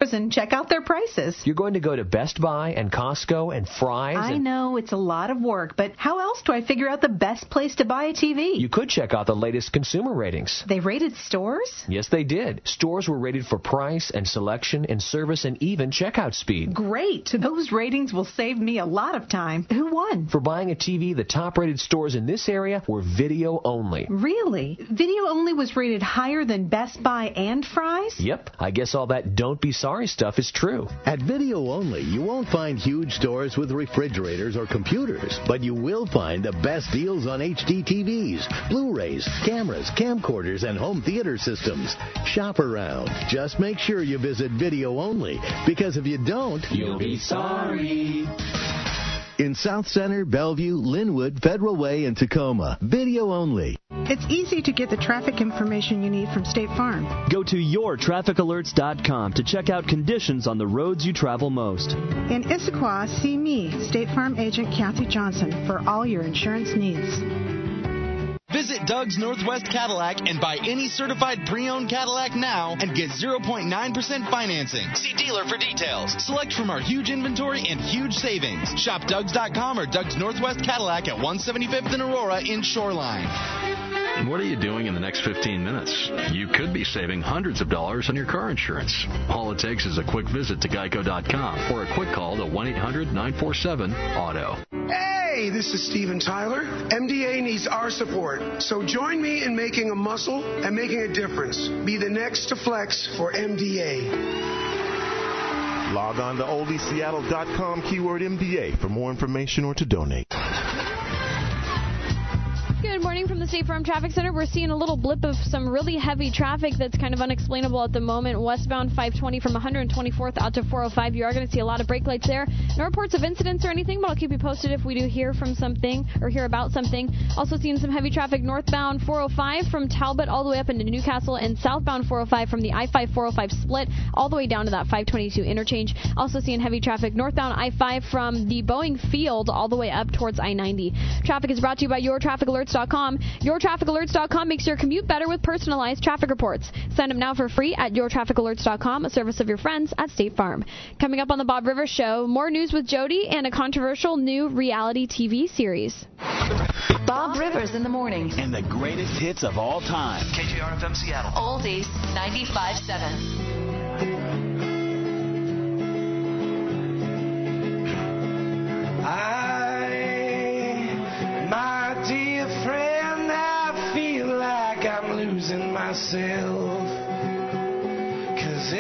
and check out their prices. You're going to go to Best Buy and Costco and Fry's. I know it's a lot of work, but how else do I figure out the best place to buy a TV? You could check out the latest consumer ratings. They rated stores? Yes, they did. Stores were rated for price and selection and service and even checkout speed. Great. Those ratings will save me a lot of time. Who won? For buying a TV, the top-rated stores in this area were Video Only. Really? Video Only was rated higher than Best Buy and Fry's? Yep. I guess all that don't be sorry stuff is true. At Video Only, you won't find huge stores with refrigerators or computers, but you will find the best deals on HD TVs, Blu-rays, cameras, camcorders, and home theater systems. Shop around. Just make sure you visit Video Only, because if you don't, you'll be sorry. In South Center, Bellevue, Linwood, Federal Way, and Tacoma, Video Only. It's easy to get the traffic information you need from State Farm. Go to yourtrafficalerts.com to check out conditions on the roads you travel most. In Issaquah, see me, State Farm Agent Kathy Johnson, for all your insurance needs. Visit Doug's Northwest Cadillac and buy any certified pre-owned Cadillac now and get 0.9% financing. See dealer for details. Select from our huge inventory and huge savings. Shop Dougs.com or Doug's Northwest Cadillac at 175th and Aurora in Shoreline. What are you doing in the next 15 minutes? You could be saving hundreds of dollars on your car insurance. All it takes is a quick visit to Geico.com or a quick call to 1-800-947-AUTO. Hey, this is Steven Tyler. MDA needs our support, so join me in making a muscle and making a difference. Be the next to flex for MDA. Log on to oldieseattle.com, keyword MDA, for more information or to donate. Good morning from the State Farm Traffic Center. We're seeing a little blip of some really heavy traffic that's kind of unexplainable at the moment. Westbound 520 from 124th out to 405. You are going to see a lot of brake lights there. No reports of incidents or anything, but I'll keep you posted if we do hear from something or hear about something. Also seeing some heavy traffic northbound 405 from Talbot all the way up into Newcastle, and southbound 405 from the I-5-405 split all the way down to that 522 interchange. Also seeing heavy traffic northbound I-5 from the Boeing Field all the way up towards I-90. Traffic is brought to you by yourtrafficalerts.com. Yourtrafficalerts.com makes your commute better with personalized traffic reports. Sign up now for free at yourtrafficalerts.com, a service of your friends at State Farm. Coming up on the Bob Rivers Show, more news with Jody and a controversial new reality TV series. Bob Rivers in the morning. And the greatest hits of all time. KJRFM Seattle. Oldies 95.7. My dear friend, I feel like I'm losing myself, 'cause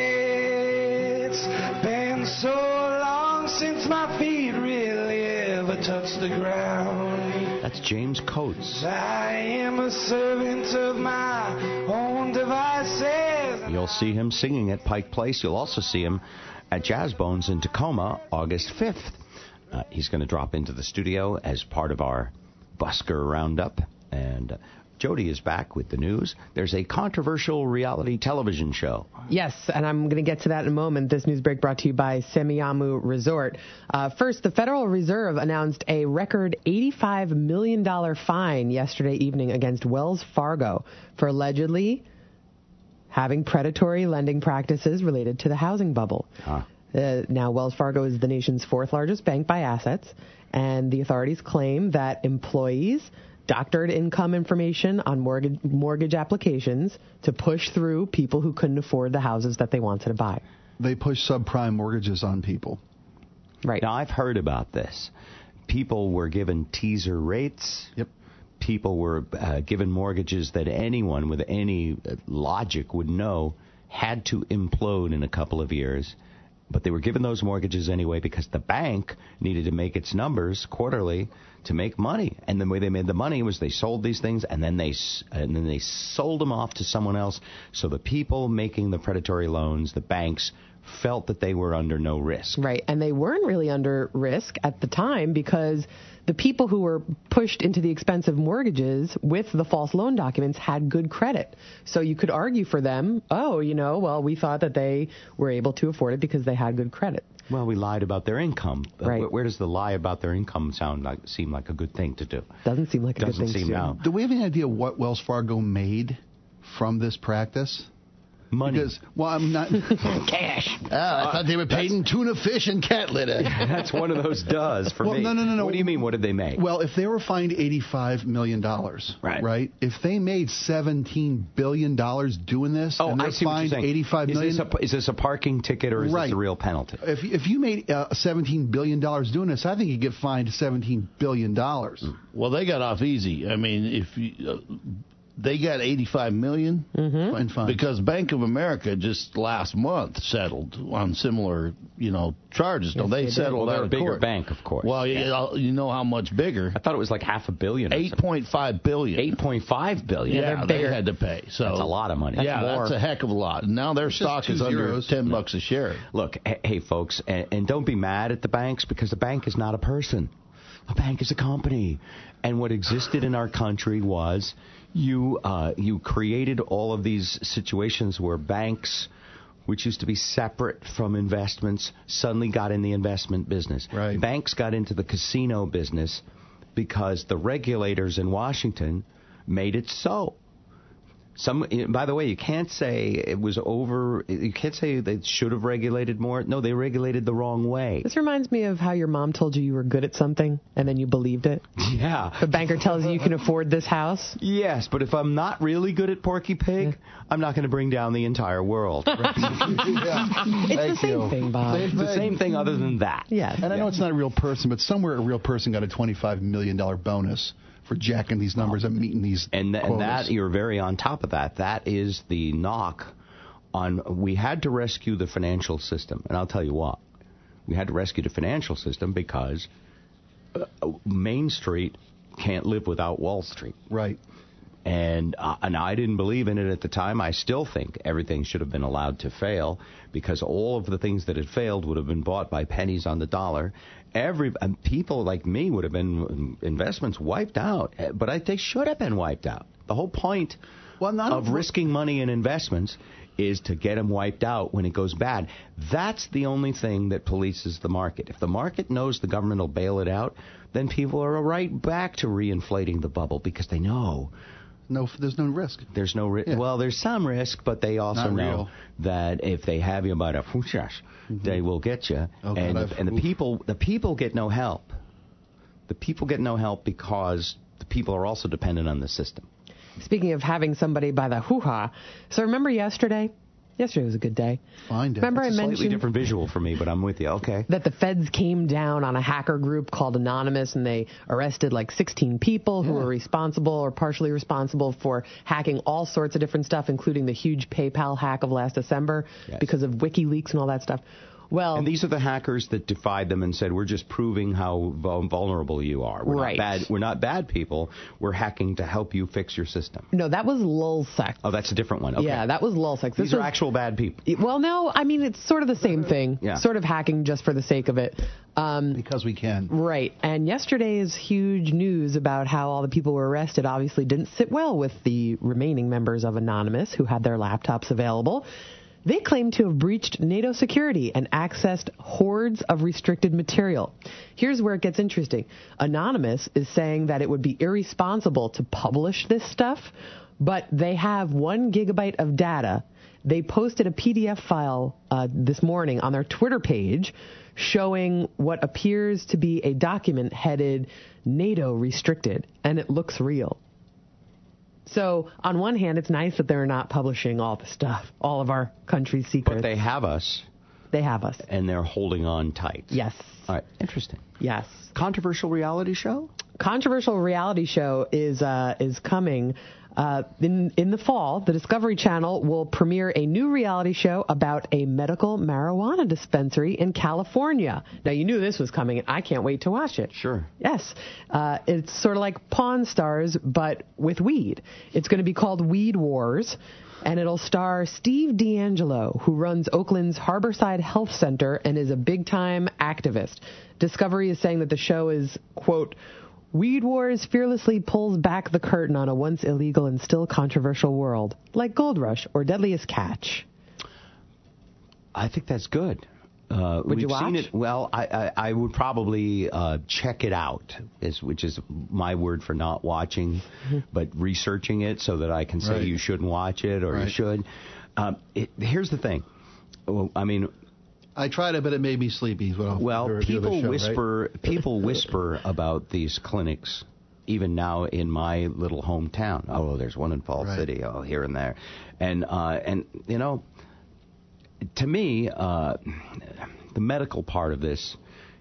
it's been so long since my feet really ever touched the ground. That's James Coates. I am a servant of my own devices. You'll see him singing at Pike Place. You'll also see him at Jazz Bones in Tacoma, August 5th. He's going to drop into the studio as part of our Busker Roundup. And Jody is back with the news. There's a controversial reality television show. Yes, and I'm going to get to that in a moment. This news break brought to you by Semiahmoo Resort. First, the Federal Reserve announced a record $85 million fine yesterday evening against Wells Fargo for allegedly having predatory lending practices related to the housing bubble. Now, Wells Fargo is the nation's fourth largest bank by assets, and the authorities claim that employees doctored income information on mortgage applications to push through people who couldn't afford the houses that they wanted to buy. They push subprime mortgages on people. Right. Now, I've heard about this. People were given teaser rates. Yep. People were given mortgages that anyone with any logic would know had to implode in a couple of years. But they were given those mortgages anyway because the bank needed to make its numbers quarterly to make money. And the way they made the money was they sold these things and then they sold them off to someone else. So the people making the predatory loans, the banks, felt that they were under no risk. Right, and they weren't really under risk at the time because the people who were pushed into the expensive mortgages with the false loan documents had good credit. So you could argue for them, we thought that they were able to afford it because they had good credit. Well, we lied about their income. Right. Where does the lie about their income seem like a good thing to do? Doesn't seem like a good thing to do. No. Do we have any idea what Wells Fargo made from this practice? Money. Because, well, I'm not... Cash. I thought they were paid in tuna fish and cat litter. That's one of those does for me. No. What do you mean, what did they make? Well, if they were fined $85 million, right? If they made $17 billion doing this, and they're fined $85 million... Is this a parking ticket or is this a real penalty? If you made $17 billion doing this, I think you get fined $17 billion. Well, they got off easy. I mean, if you... They got $85 million because Bank of America just last month settled on similar, charges. No, they settled out of court. They're a bigger bank, of course. Well, you know how much bigger? I thought it was like $500 million. $8.5 billion. $8.5 billion. Yeah, they had to pay. So that's a lot of money. That's a heck of a lot. And now their stock is under $10 a share. Look, hey folks, and don't be mad at the banks because the bank is not a person. A bank is a company. And what existed in our country was you created all of these situations where banks, which used to be separate from investments, suddenly got in the investment business. Right. Banks got into the casino business because the regulators in Washington made it so. By the way, you can't say it was over. You can't say they should have regulated more. No, they regulated the wrong way. This reminds me of how your mom told you were good at something, and then you believed it. Yeah. The banker tells you can afford this house. Yes, but if I'm not really good at Porky Pig, I'm not going to bring down the entire world. It's the same thing, Bob. It's the same thing other than that. Yes. And I know it's not a real person, but somewhere a real person got a $25 million bonus for jacking these numbers and meeting these and that you're very on top of that. That is the knock on. We had to rescue the financial system, and I'll tell you what. We had to rescue the financial system because Main Street can't live without Wall Street. Right. And I didn't believe in it at the time. I still think everything should have been allowed to fail because all of the things that had failed would have been bought by pennies on the dollar. People like me would have been investments wiped out, but they should have been wiped out. The whole point of risking money in investments is to get them wiped out when it goes bad. That's the only thing that polices the market. If the market knows the government will bail it out, then people are right back to reinflating the bubble because they know. No, there's no risk. There's no risk. Yeah. Well, there's some risk, but they also know that if they have you by the fuchas, they will get you. And the people get no help. The people get no help because the people are also dependent on the system. Speaking of having somebody by the hoo-ha, so remember yesterday? Yesterday was a good day. Fine day. Remember it's I a mentioned slightly different visual for me, but I'm with you. Okay. That the feds came down on a hacker group called Anonymous, and they arrested like 16 people who were responsible or partially responsible for hacking all sorts of different stuff, including the huge PayPal hack of last December because of WikiLeaks and all that stuff. Well, and these are the hackers that defied them and said, we're just proving how vulnerable you are. We're not bad people. We're hacking to help you fix your system. No, that was Lulzsec. Oh, that's a different one. Okay. Yeah, that was Lulzsec. These are actual bad people. Well, no, I mean, it's sort of the same thing. Yeah. Sort of hacking just for the sake of it. Because we can. Right. And yesterday's huge news about how all the people were arrested obviously didn't sit well with the remaining members of Anonymous who had their laptops available. They claim to have breached NATO security and accessed hordes of restricted material. Here's where it gets interesting. Anonymous is saying that it would be irresponsible to publish this stuff, but they have 1 gigabyte of data. They posted a PDF file this morning on their Twitter page showing what appears to be a document headed NATO restricted, and it looks real. So, on one hand, it's nice that they're not publishing all the stuff, all of our country's secrets. But they have us. They have us. And they're holding on tight. Yes. All right. Interesting. Yes. Controversial reality show? Controversial reality show is coming in the fall. The Discovery Channel will premiere a new reality show about a medical marijuana dispensary in California. Now, you knew this was coming, and I can't wait to watch it. Sure. Yes. It's sort of like Pawn Stars, but with weed. It's going to be called Weed Wars, and it'll star Steve D'Angelo, who runs Oakland's Harborside Health Center and is a big-time activist. Discovery is saying that the show is, quote, Weed Wars fearlessly pulls back the curtain on a once illegal and still controversial world, like Gold Rush or Deadliest Catch. I think that's good. Would you watch? Seen it. Well, I would probably check it out, which is my word for not watching, but researching it so that I can say you shouldn't watch it or you should. Here's the thing. Well, I mean, I tried it, but it made me sleepy. People whisper about these clinics, even now in my little hometown. Oh, there's one in Falls City. Oh, here and there, and you know, to me, the medical part of this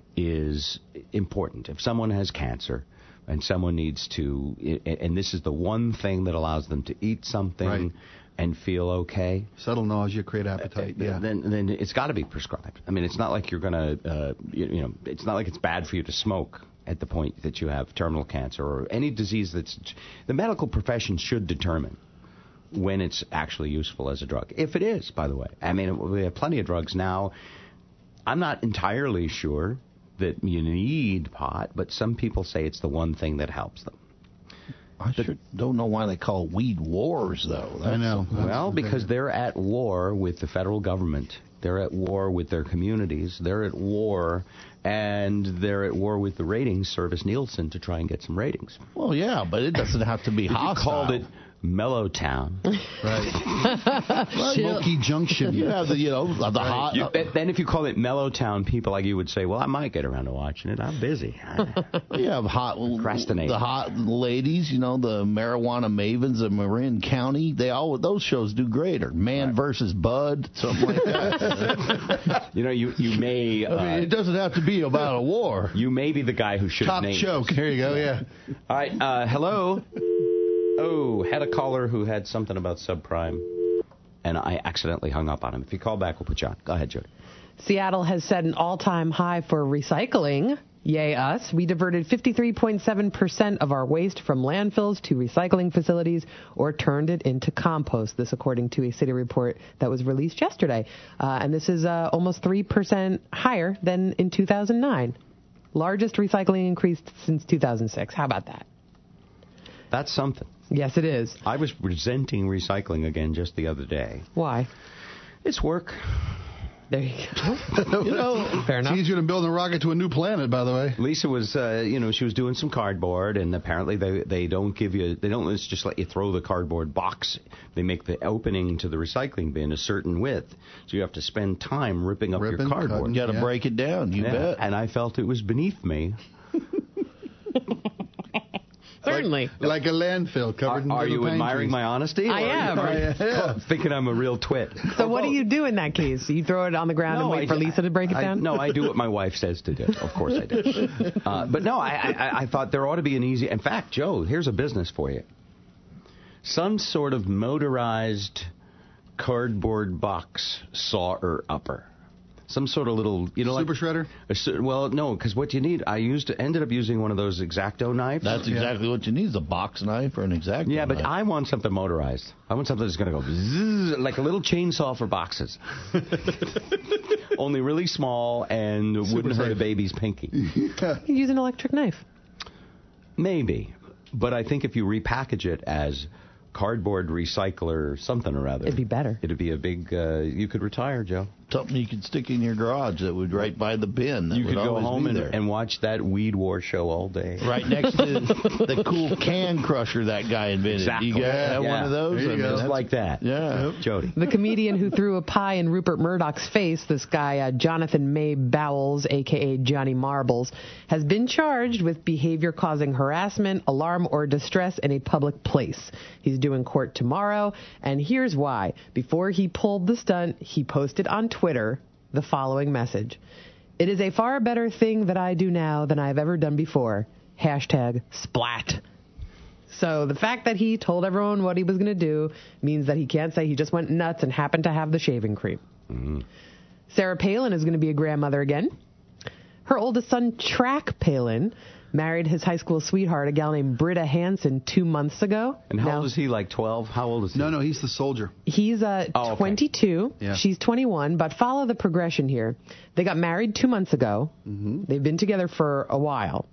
is important. If someone has cancer and someone needs to, and this is the one thing that allows them to eat something and feel okay. Settle nausea, create appetite. Then it's got to be prescribed. I mean, it's not like you're going to, it's not like it's bad for you to smoke at the point that you have terminal cancer or any disease that's, the medical profession should determine when it's actually useful as a drug. If it is, by the way. I mean, we have plenty of drugs now. I'm not entirely sure that you need pot, but some people say it's the one thing that helps them. I don't know why they call it weed wars, though. I know. Well, because they're at war with the federal government. They're at war with their communities. They're at war, and they're at war with the ratings service Nielsen to try and get some ratings. Well, yeah, but it doesn't have to be hostile. You called it Mellowtown. Right. Smoky Junction. You have the hot. Then if you call it Mellowtown, people like you would say, well, I might get around to watching it. I'm busy. You have procrastinating. The hot ladies, the marijuana mavens of Marin County. Those shows do great. Or Man versus Bud, something like that. You may. I mean, it doesn't have to be about a war. You may be the guy who should Top name choke. Here you go. Yeah. All right. Hello. Oh, had a caller who had something about subprime, and I accidentally hung up on him. If you call back, we'll put you on. Go ahead, Jody. Seattle has set an all-time high for recycling. Yay us. We diverted 53.7% of our waste from landfills to recycling facilities or turned it into compost. This according to a city report that was released yesterday. And this is almost 3% higher than in 2009. Largest recycling increase since 2006. How about that? That's something. Yes, it is. I was resenting recycling again just the other day. Why? It's work. There you go. Fair enough. It's easier than building a rocket to a new planet, by the way. Lisa was, she was doing some cardboard, and apparently they don't just let you throw the cardboard box. They make the opening to the recycling bin a certain width, so you have to spend time ripping up your cardboard. You got to break it down. You bet. And I felt it was beneath me. Certainly. Like a landfill covered in Are you admiring my honesty? I am. Thinking I'm a real twit. So what do you do in that case? You throw it on the ground and wait for Lisa to break it down? No, I do what my wife says to do. Of course I do. But no, I thought there ought to be an easy... In fact, Joe, here's a business for you. Some sort of motorized cardboard box sawer-upper. Some sort of little, super shredder? Well, no, because what you need, ended up using one of those X-Acto knives. That's exactly what you need, is a box knife or an X-Acto Yeah, but knife. I want something motorized. I want something that's going to go zzz, like a little chainsaw for boxes. Only really small and wouldn't hurt a baby's pinky. You use an electric knife. Maybe. But I think if you repackage it as cardboard recycler something or other, it'd be better. It'd be a big, you could retire, Joe. Something you could stick in your garage that would right by the bin. That you could go home and watch that Weed War show all day. Right next to the cool can crusher that guy invented. Exactly. You got one of those? Just like that. Yeah. Yep. Jody. The comedian who threw a pie in Rupert Murdoch's face, this guy, Jonathan May Bowles, a.k.a. Johnny Marbles, has been charged with behavior causing harassment, alarm, or distress in a public place. He's due in court tomorrow, and here's why. Before he pulled the stunt, he posted on Twitter the following message. It is a far better thing that I do now than I've ever done before. #splat. So the fact that he told everyone what he was going to do means that he can't say he just went nuts and happened to have the shaving cream. Mm-hmm. Sarah Palin is going to be a grandmother again. Her oldest son, Track Palin, married his high school sweetheart, a gal named Britta Hansen, 2 months ago. And how old is he, like 12? How old is he? No, he's the soldier. He's 22. Yeah. She's 21, but follow the progression here. They got married 2 months ago. Mm-hmm. They've been together for a while.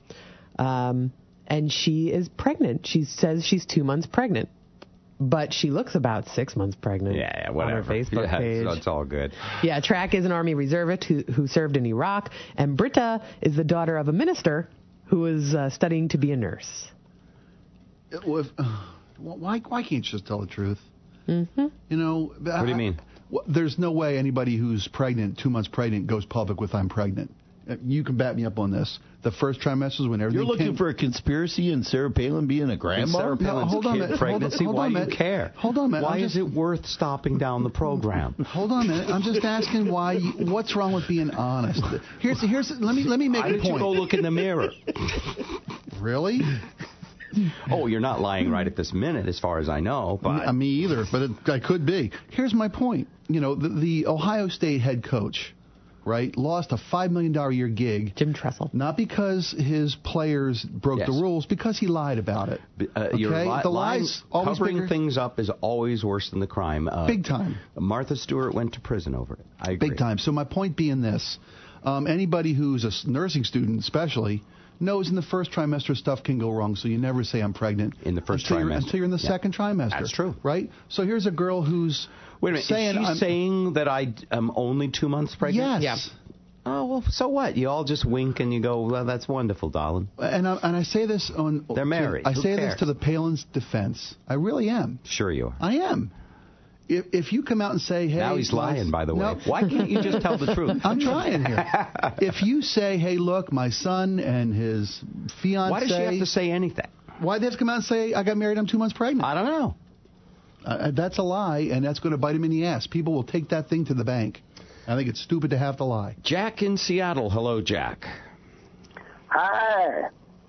And she is pregnant. She says she's 2 months pregnant. But she looks about 6 months pregnant. Yeah, whatever. On her Facebook page. That's all good. Yeah, Track is an Army reservist who served in Iraq. And Britta is the daughter of a minister who is studying to be a nurse. Why can't you just tell the truth? Mm-hmm. You know, what do you mean? There's no way anybody who's pregnant, 2 months pregnant, goes public with I'm pregnant. You can back me up on this. The first trimester is when everything. You're looking for a conspiracy in Sarah Palin being a grandma? Sarah Palin's pregnancy. Why do you care? Hold on a minute. Why is it worth stopping down the program? Hold on a minute. I'm just asking why. What's wrong with being honest? Here's. Let me make a point. Why don't you go look in the mirror? Really? Oh, you're not lying right at this minute, as far as I know. But me either. But I could be. Here's my point. You know, the Ohio State head coach, right, lost a $5 million a year gig. Jim Tressel. Not because his players broke the rules, because he lied about it. The lies covering things up is always worse than the crime. Big time. Martha Stewart went to prison over it. I agree. Big time. So my point being this. Anybody who's a nursing student especially knows in the first trimester stuff can go wrong, so you never say I'm pregnant. In the first trimester. Until you're in the second trimester. That's true. Right? So here's a girl who's Wait a minute, is she saying that I am only 2 months pregnant? Yes. Yeah. Oh, well, so what? You all just wink and you go, well, that's wonderful, darling. And I say this on... They're married. I say this to the Palin's defense. I really am. Sure you are. I am. If you come out and say, hey... Now he's lying, by the way. No. Why can't you just tell the truth? I'm trying here. If you say, hey, look, my son and his fiancé... Why does she have to say anything? Why do they have to come out and say, I got married, I'm 2 months pregnant? I don't know. That's a lie, and that's going to bite him in the ass. People will take that thing to the bank. I think it's stupid to have to lie. Jack in Seattle. Hello, Jack. Hi.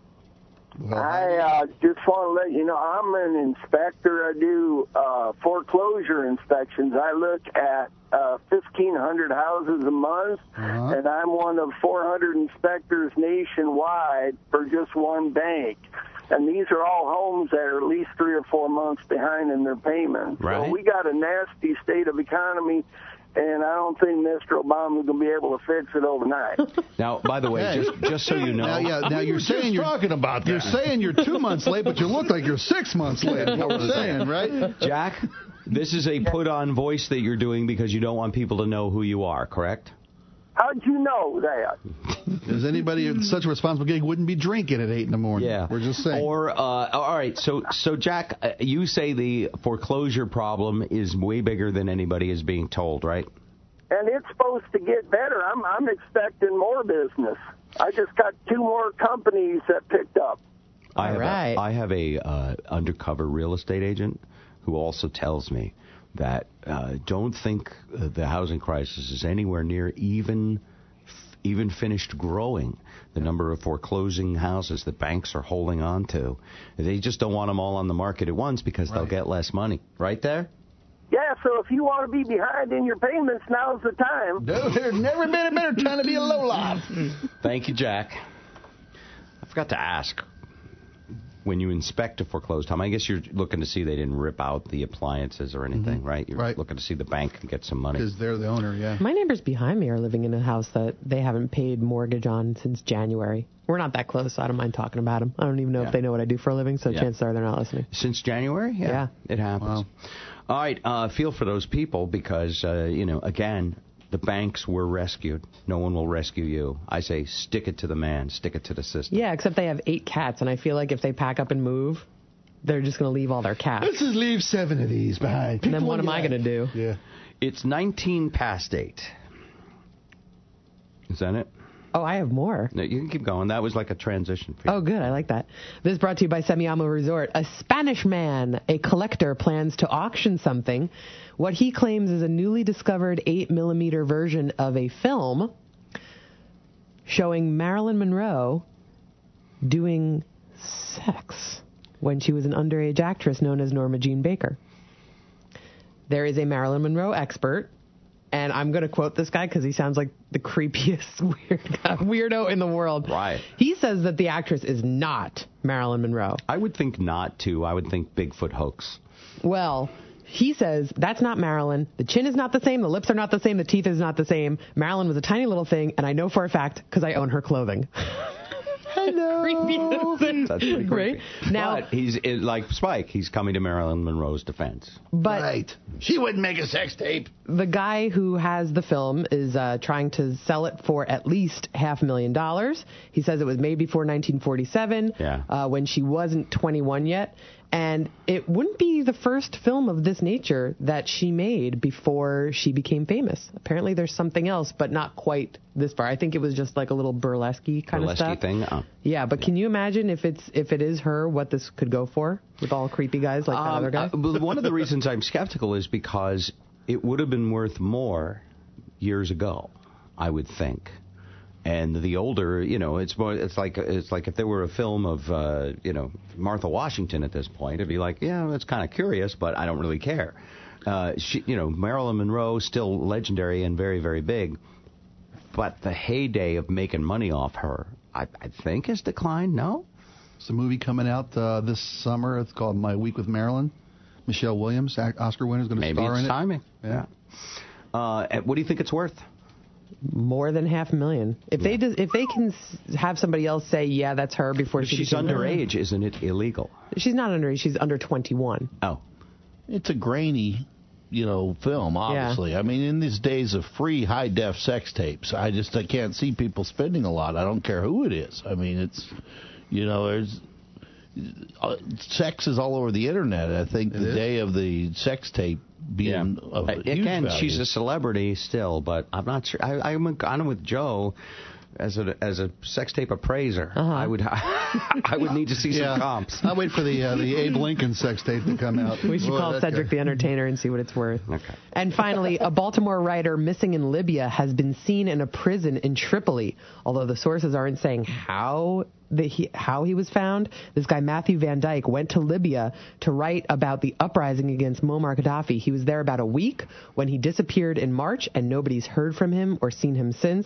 I just want to let you know I'm an inspector. I do foreclosure inspections. I look at 1,500 houses a month, and I'm one of 400 inspectors nationwide for just one bank. And these are all homes that are at least 3 or 4 months behind in their payments. Right. So we got a nasty state of economy, and I don't think Mr. Obama is going to be able to fix it overnight. Now, by the way, just so you know, now you're saying you're talking about that. You're saying you're 2 months late, but you look like you're 6 months late. Is what we're saying, right? Jack, this is a put-on voice that you're doing because you don't want people to know who you are, correct? How'd you know that? Does anybody in such a responsible gig wouldn't be drinking at 8 in the morning? Yeah, we're just saying. Or all right, so Jack, you say the foreclosure problem is way bigger than anybody is being told, right? And it's supposed to get better. I'm expecting more business. I just got 2 more companies that picked up. I have a undercover real estate agent who also tells me that don't think the housing crisis is anywhere near even finished growing. The number of foreclosing houses that banks are holding on to. They just don't want them all on the market at once because they'll get less money. Right there? Yeah, so if you want to be behind in your payments, now's the time. There's never been a better time to be a lowlife. Thank you, Jack. I forgot to ask. When you inspect a foreclosed home, I guess you're looking to see they didn't rip out the appliances or anything, right? You're looking to see the bank can get some money. Because they're the owner, yeah. My neighbors behind me are living in a house that they haven't paid mortgage on since January. We're not that close, so I don't mind talking about them. I don't even know if they know what I do for a living, so chances are they're not listening. Since January? Yeah. It happens. Wow. All right, feel for those people because, again, the banks were rescued. No one will rescue you. I say stick it to the man. Stick it to the system. Yeah, except they have 8 cats, and I feel like if they pack up and move, they're just going to leave all their cats. Let's just leave 7 of these behind. And then what am I going to do? Yeah. It's 19 past 8. Is that it? Oh, I have more. No, you can keep going. That was like a transition for you. Oh, good. I like that. This is brought to you by Semiahmoo Resort. A Spanish man, a collector, plans to auction something. What he claims is a newly discovered 8mm version of a film showing Marilyn Monroe doing sex when she was an underage actress known as Norma Jean Baker. There is a Marilyn Monroe expert. And I'm going to quote this guy because he sounds like the creepiest weirdo in the world. Right. He says that the actress is not Marilyn Monroe. I would think not, too. I would think Bigfoot hoax. Well, he says that's not Marilyn. The chin is not the same. The lips are not the same. The teeth is not the same. Marilyn was a tiny little thing, and I know for a fact because I own her clothing. Hello. That's pretty creepy. Right? Now, but he's like Spike. He's coming to Marilyn Monroe's defense. But she wouldn't make a sex tape. The guy who has the film is trying to sell it for at least $500,000. He says it was made before 1947, when she wasn't 21 yet. And it wouldn't be the first film of this nature that she made before she became famous. Apparently there's something else, but not quite this far. I think it was just like a little burlesque-y kind of stuff. Thing? Oh. Yeah, but can you imagine if it is her, what this could go for with all creepy guys like that other guy? One of the reasons I'm skeptical is because it would have been worth more years ago, I would think. And the older, it's like if there were a film of, Martha Washington at this point, it'd be like, yeah, it's kind of curious, but I don't really care. Marilyn Monroe, still legendary and very, very big, but the heyday of making money off her, I think, has declined. No? There's a movie coming out this summer. It's called My Week with Marilyn. Michelle Williams, Oscar winner, is going to star in it. Maybe it's timing. Yeah. What do you think it's worth? More than $500,000. If they can have somebody else say, yeah, that's her before she's underage, isn't it illegal? She's not underage. She's under 21. Oh, it's a grainy, film. Obviously, yeah. I mean, in these days of free high def sex tapes, I can't see people spending a lot. I don't care who it is. I mean, it's, there's. Sex is all over the internet. I think the day of the sex tape being of a huge value. She's a celebrity still, but I'm not sure. I'm with Joe as a sex tape appraiser. I would need to see some comps. I'll wait for the Abe Lincoln sex tape to come out. We should call Cedric the Entertainer and see what it's worth. Okay. And finally, a Baltimore writer missing in Libya has been seen in a prison in Tripoli, although the sources aren't saying how he was found. This guy, Matthew Van Dyke, went to Libya to write about the uprising against Muammar Gaddafi. He was there about a week when he disappeared in March, and nobody's heard from him or seen him since.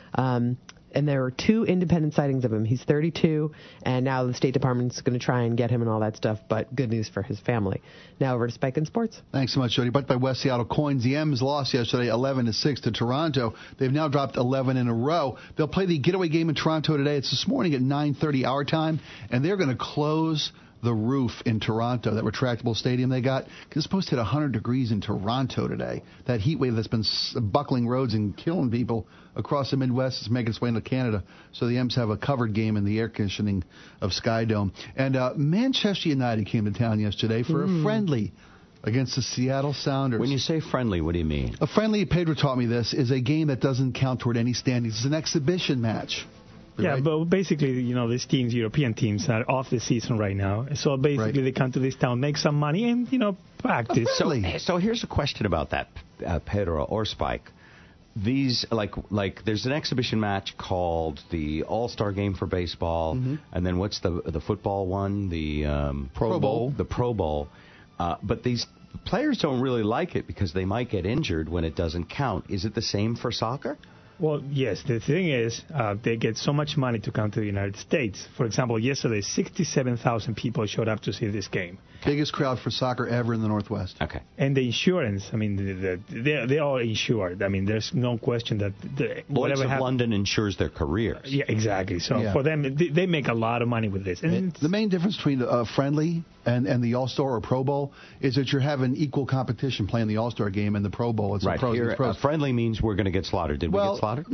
And there were 2 independent sightings of him. He's 32, and now the State Department's going to try and get him and all that stuff, but good news for his family. Now over to Spike in Sports. Thanks so much, Jody. But by West Seattle Coins, the M's lost yesterday 11-6 to Toronto. They've now dropped 11 in a row. They'll play the getaway game in Toronto today. It's this morning at 9:30 our time, and they're going to close the roof in Toronto, that retractable stadium they got, because it's supposed to hit 100 degrees in Toronto today. That heat wave that's been buckling roads and killing people across the Midwest is making its way into Canada. So the M's have a covered game in the air conditioning of Skydome. And Manchester United came to town yesterday for a friendly against the Seattle Sounders. When you say friendly, what do you mean? A friendly, Pedro taught me this, is a game that doesn't count toward any standings. It's an exhibition match. Yeah, right? But basically, these teams, European teams, are off the season right now. So basically, they come to this town, make some money, and, practice. So here's a question about that, Pedro or Spike. These, like, there's an exhibition match called the All-Star Game for baseball, and then what's the football one? The Pro Bowl. The Pro Bowl. But these players don't really like it because they might get injured when it doesn't count. Is it the same for soccer? Well, yes. The thing is, they get so much money to come to the United States. For example, yesterday, 67,000 people showed up to see this game. Biggest crowd for soccer ever in the Northwest. Okay. And the insurance, I mean, they're all insured. I mean, there's no question that Lloyd's of London insures their careers. Yeah, exactly. So for them, they make a lot of money with this. And the main difference between a friendly and the All-Star or Pro Bowl is that you're having equal competition playing the All-Star game and the Pro Bowl. It's right. Here, friendly means we're going to get slaughtered. Did we get slaughtered?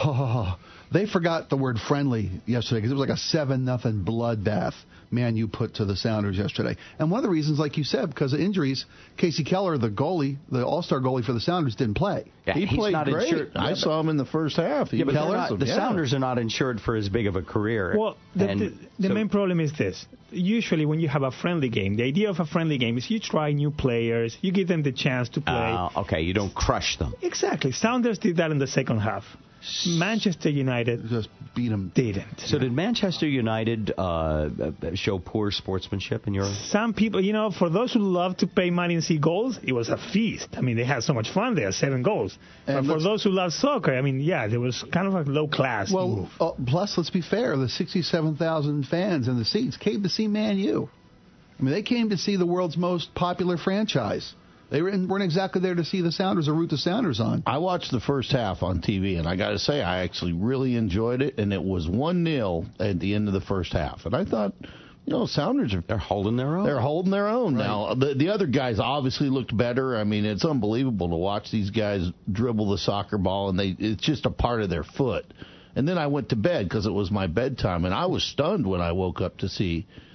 They forgot the word friendly yesterday because it was like a 7-0 bloodbath you put to the Sounders yesterday. And one of the reasons, like you said, because of injuries, Casey Keller, the goalie, the All-Star goalie for the Sounders, didn't play. Yeah, he played not great. Insured. I saw him in the first half. But the Sounders are not insured for as big of a career. Well, the main problem is this. Usually when you have a friendly game, the idea of a friendly game is you try new players, you give them the chance to play. Okay, you don't crush them. Exactly. Sounders did that in the second half. Manchester United just beat them. Didn't. So did Manchester United show poor sportsmanship in your? Some people, for those who love to pay money and see goals, it was a feast. I mean, they had so much fun there, 7 goals. And but for those who love soccer, I mean, there was kind of a low class. Well, plus, let's be fair, the 67,000 fans in the seats came to see Man U. I mean, they came to see the world's most popular franchise. They weren't exactly there to see the Sounders or root the Sounders on. I watched the first half on TV, and I got to say, I actually really enjoyed it, and it was 1-0 at the end of the first half. And I thought, Sounders they're holding their own. They're holding their own. Right. Now, the other guys obviously looked better. I mean, it's unbelievable to watch these guys dribble the soccer ball, and it's just a part of their foot. And then I went to bed because it was my bedtime, and I was stunned when I woke up to see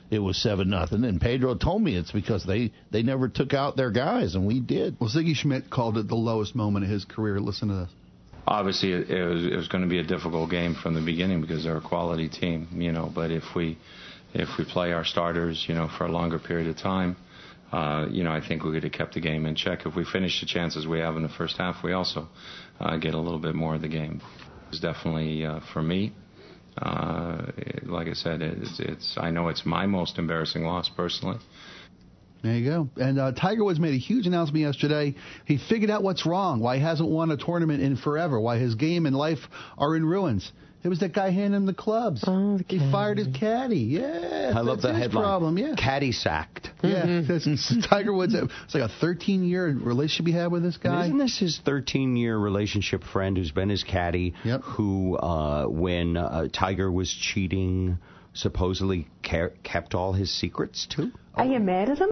it was 7-0. And Pedro told me it's because they never took out their guys, and we did. Well, Ziggy Schmidt called it the lowest moment of his career. Listen to this. Obviously, it was going to be a difficult game from the beginning because they're a quality team, But if we play our starters, for a longer period of time, I think we could have kept the game in check. If we finish the chances we have in the first half, we also get a little bit more of the game. It's definitely for me. Like I said, I know it's my most embarrassing loss personally. There you go. And Tiger Woods made a huge announcement yesterday. He figured out what's wrong, why he hasn't won a tournament in forever, why his game and life are in ruins. It was that guy handing him the clubs. Oh, he fired his caddy. Yeah, I love the headline. Problem. Yeah, caddy sacked. Yeah, Tiger Woods. It's like a 13-year relationship he had with this guy. And isn't this his 13-year relationship friend who's been his caddy? Yep. Who, when Tiger was cheating, supposedly kept all his secrets too? Are you mad at him?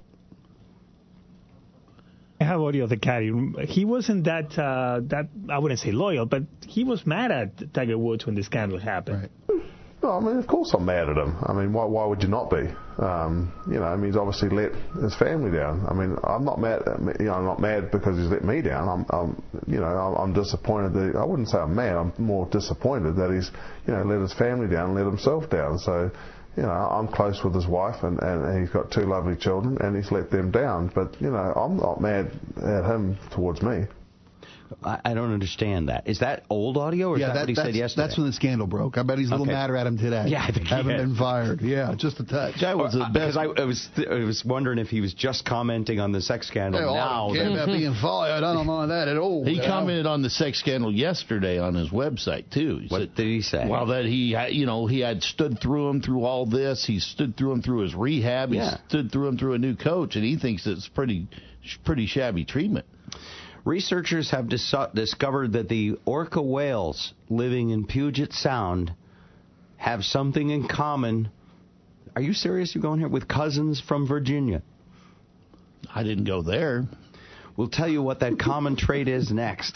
I have audio of the caddy. He wasn't that I wouldn't say loyal, but he was mad at Tiger Woods when the scandal happened. Right. No, I mean, of course I'm mad at him. I mean, why would you not be? He's obviously let his family down. I mean, I'm not mad. I'm not mad because he's let me down. I'm disappointed that I wouldn't say I'm mad. I'm more disappointed that he's, let his family down, and let himself down. So. I'm close with his wife, and he's got 2 lovely children, and he's let them down. But, I'm not mad at him towards me. I don't understand that. Is that old audio, or is that what he said yesterday? That's when the scandal broke. I bet he's a little madder at him today. Yeah, I think he haven't been fired. Yeah, just a touch. That was the best. Because I was wondering if he was just commenting on the sex scandal now. I don't care about being fired. I don't know that at all. He commented on the sex scandal yesterday on his website, too. What did he say? Well, that he had stood through him through all this. He stood through him through his rehab. He stood through him through a new coach, and he thinks it's pretty shabby treatment. Researchers have discovered that the orca whales living in Puget Sound have something in common. Are you serious? You going here with cousins from Virginia? I didn't go there. We'll tell you what that common trait is next.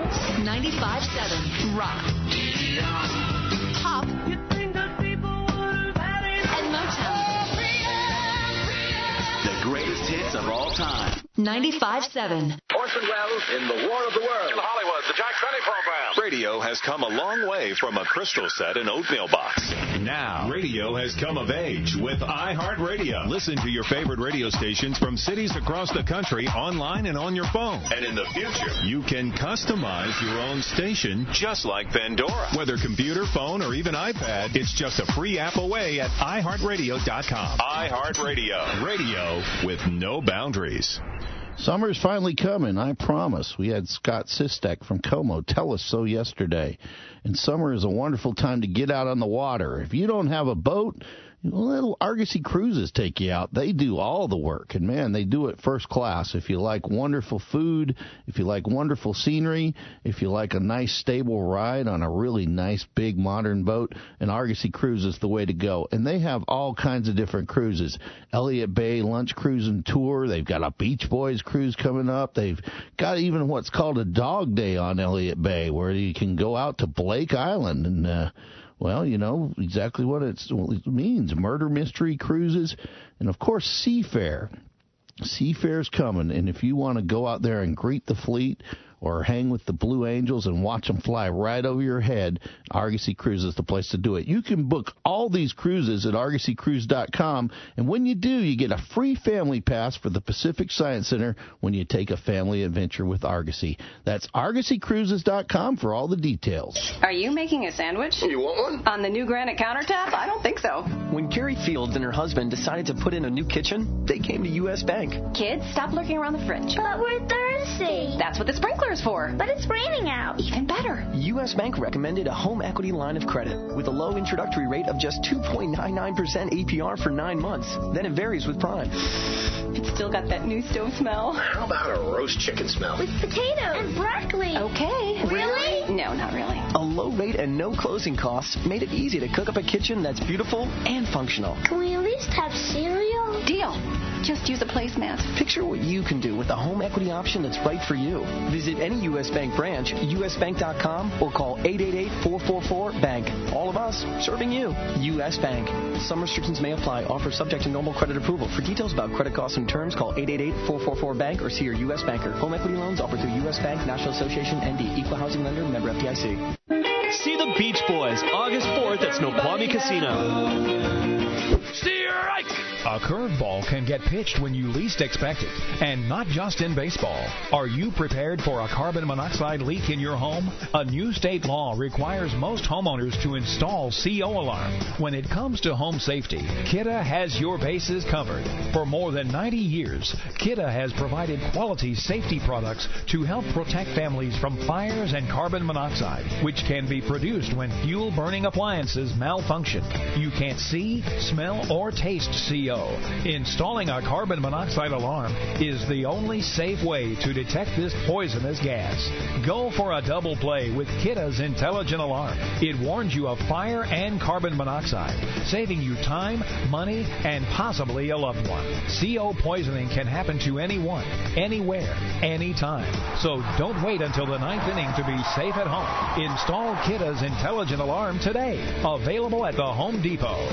95.7 Rock. Pop. And Motown. The greatest hits of all time. 95.7. Orson Welles in The War of the Worlds. In Hollywood, the Jack Benny Program. Radio has come a long way from a crystal set and oatmeal box. Now, radio has come of age with iHeartRadio. Listen to your favorite radio stations from cities across the country, online and on your phone. And in the future, you can customize your own station just like Pandora. Whether computer, phone, or even iPad, it's just a free app away at iHeartRadio.com. iHeartRadio. Radio with no boundaries. Summer's finally coming, I promise. We had Scott Sistek from Como tell us so yesterday. And summer is a wonderful time to get out on the water. If you don't have a boat, little Argosy Cruises take you out. They do all the work, and man, they do it first class. If you like wonderful food, if you like wonderful scenery, if you like a nice stable ride on a really nice big modern boat, an Argosy Cruise is the way to go. And they have all kinds of different cruises. Elliott Bay Lunch Cruise and Tour. They've got a Beach Boys cruise coming up. They've got even what's called a Dog Day on Elliott Bay, where you can go out to Blake Island and well, you know exactly what it means. Murder mystery cruises. And, of course, Seafair. Seafair's coming. And if you want to go out there and greet the fleet or hang with the Blue Angels and watch them fly right over your head, Argosy Cruise is the place to do it. You can book all these cruises at ArgosyCruise.com, and when you do, you get a free family pass for the Pacific Science Center when you take a family adventure with Argosy. That's ArgosyCruises.com for all the details. Are you making a sandwich? You want one? On the new granite countertop? I don't think so. When Carrie Fields and her husband decided to put in a new kitchen, they came to U.S. Bank. Kids, stop looking around the fridge. But we're thirsty. That's what the sprinkler is for. But it's raining out. Even better. U.S. Bank recommended a home equity line of credit with a low introductory rate of just 2.99% APR for 9 months. Then it varies with Prime. if it's still got that new stove smell. How about a roast chicken smell? With potatoes and broccoli. Okay. Really? No, not really. A low rate and no closing costs made it easy to cook up a kitchen that's beautiful and functional. Can we at least have cereal? Deal. Just use a placemat. Picture what you can do with a home equity option that's right for you. Visit any U.S. Bank branch, usbank.com, or call 888-444-BANK. All of us serving you. U.S. Bank. Some restrictions may apply. Offer subject to normal credit approval. For details about credit costs and terms, call 888-444-BANK or see your U.S. banker. Home equity loans offered through U.S. Bank, National Association, ND. Equal housing lender, member FDIC. See the Beach Boys August 4th at Snoqualmie Casino. Strike! A curveball can get pitched when you least expect it, and not just in baseball. Are you prepared for a carbon monoxide leak in your home? A new state law requires most homeowners to install CO alarm. When it comes to home safety, Kidde has your bases covered. For more than 90 years, Kidde has provided quality safety products to help protect families from fires and carbon monoxide, which can be produced when fuel-burning appliances malfunction. You can't see, smell, or taste CO. Installing a carbon monoxide alarm is the only safe way to detect this poisonous gas. Go for a double play with Kidde's Intelligent Alarm. It warns you of fire and carbon monoxide, saving you time, money, and possibly a loved one. CO poisoning can happen to anyone, anywhere, anytime. So don't wait until the ninth inning to be safe at home. Install Kidde's Intelligent Alarm today. Available at the Home Depot.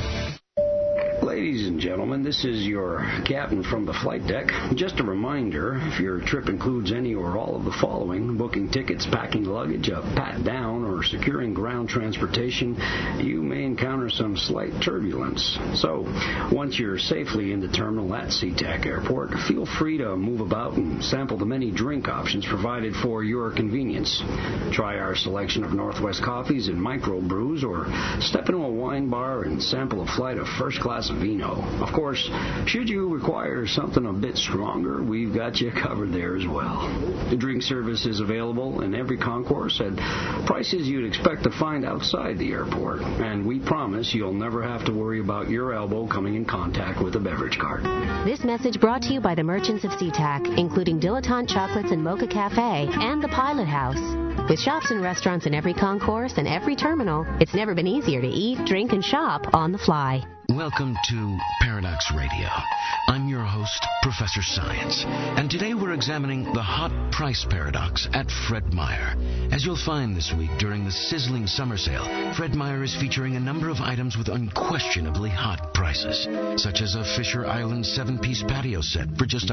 Ladies and gentlemen, this is your captain from the flight deck. Just a reminder, if your trip includes any or all of the following: booking tickets, packing luggage, a pat down, or securing ground transportation, you may encounter some slight turbulence. So, once you're safely in the terminal at SeaTac Airport, feel free to move about and sample the many drink options provided for your convenience. Try our selection of Northwest coffees and microbrews, or step into a wine bar and sample a flight of first-class vino. Of course, should you require something a bit stronger, we've got you covered there as well. The drink service is available in every concourse at prices you'd expect to find outside the airport, and we promise you'll never have to worry about your elbow coming in contact with a beverage cart. This message brought to you by the merchants of SeaTac, including Dilettante Chocolates and Mocha Cafe and the Pilot House. With shops and restaurants in every concourse and every terminal, it's never been easier to eat, drink, and shop on the fly. Welcome to Paradox Radio. I'm your host, Professor Science, and today we're examining the hot price paradox at Fred Meyer. As you'll find this week during the sizzling summer sale, Fred Meyer is featuring a number of items with unquestionably hot prices, such as a Fisher Island 7-piece patio set for just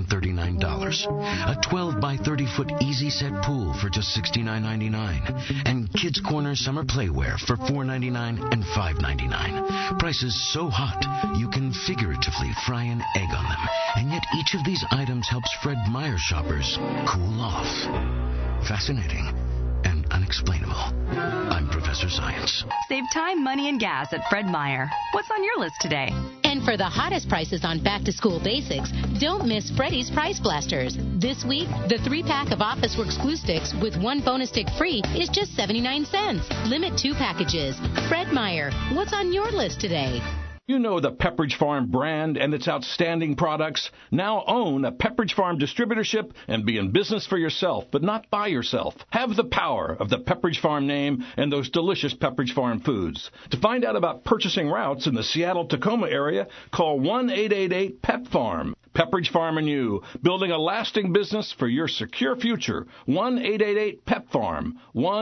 $139, a 12 by 30-foot easy set pool for just $69.99, and Kids Corner summer playwear for $4.99 and $5.99. Prices so hot, you can figuratively fry an egg on them. And yet each of these items helps Fred Meyer shoppers cool off. Fascinating and unexplainable. I'm Professor Science. Save time, money, and gas at Fred Meyer. What's on your list today? And for the hottest prices on back-to-school basics, don't miss Freddy's Price Blasters. This week, the 3-pack of Officeworks glue sticks with 1 bonus stick free is just 79 cents. Limit 2 packages. Fred Meyer, what's on your list today? You know the Pepperidge Farm brand and its outstanding products. Now own a Pepperidge Farm distributorship and be in business for yourself, but not by yourself. Have the power of the Pepperidge Farm name and those delicious Pepperidge Farm foods. To find out about purchasing routes in the Seattle-Tacoma area, call 1-888-PEP-FARM. Pepperidge Farm and you, building a lasting business for your secure future. 1-888-PEP-FARM.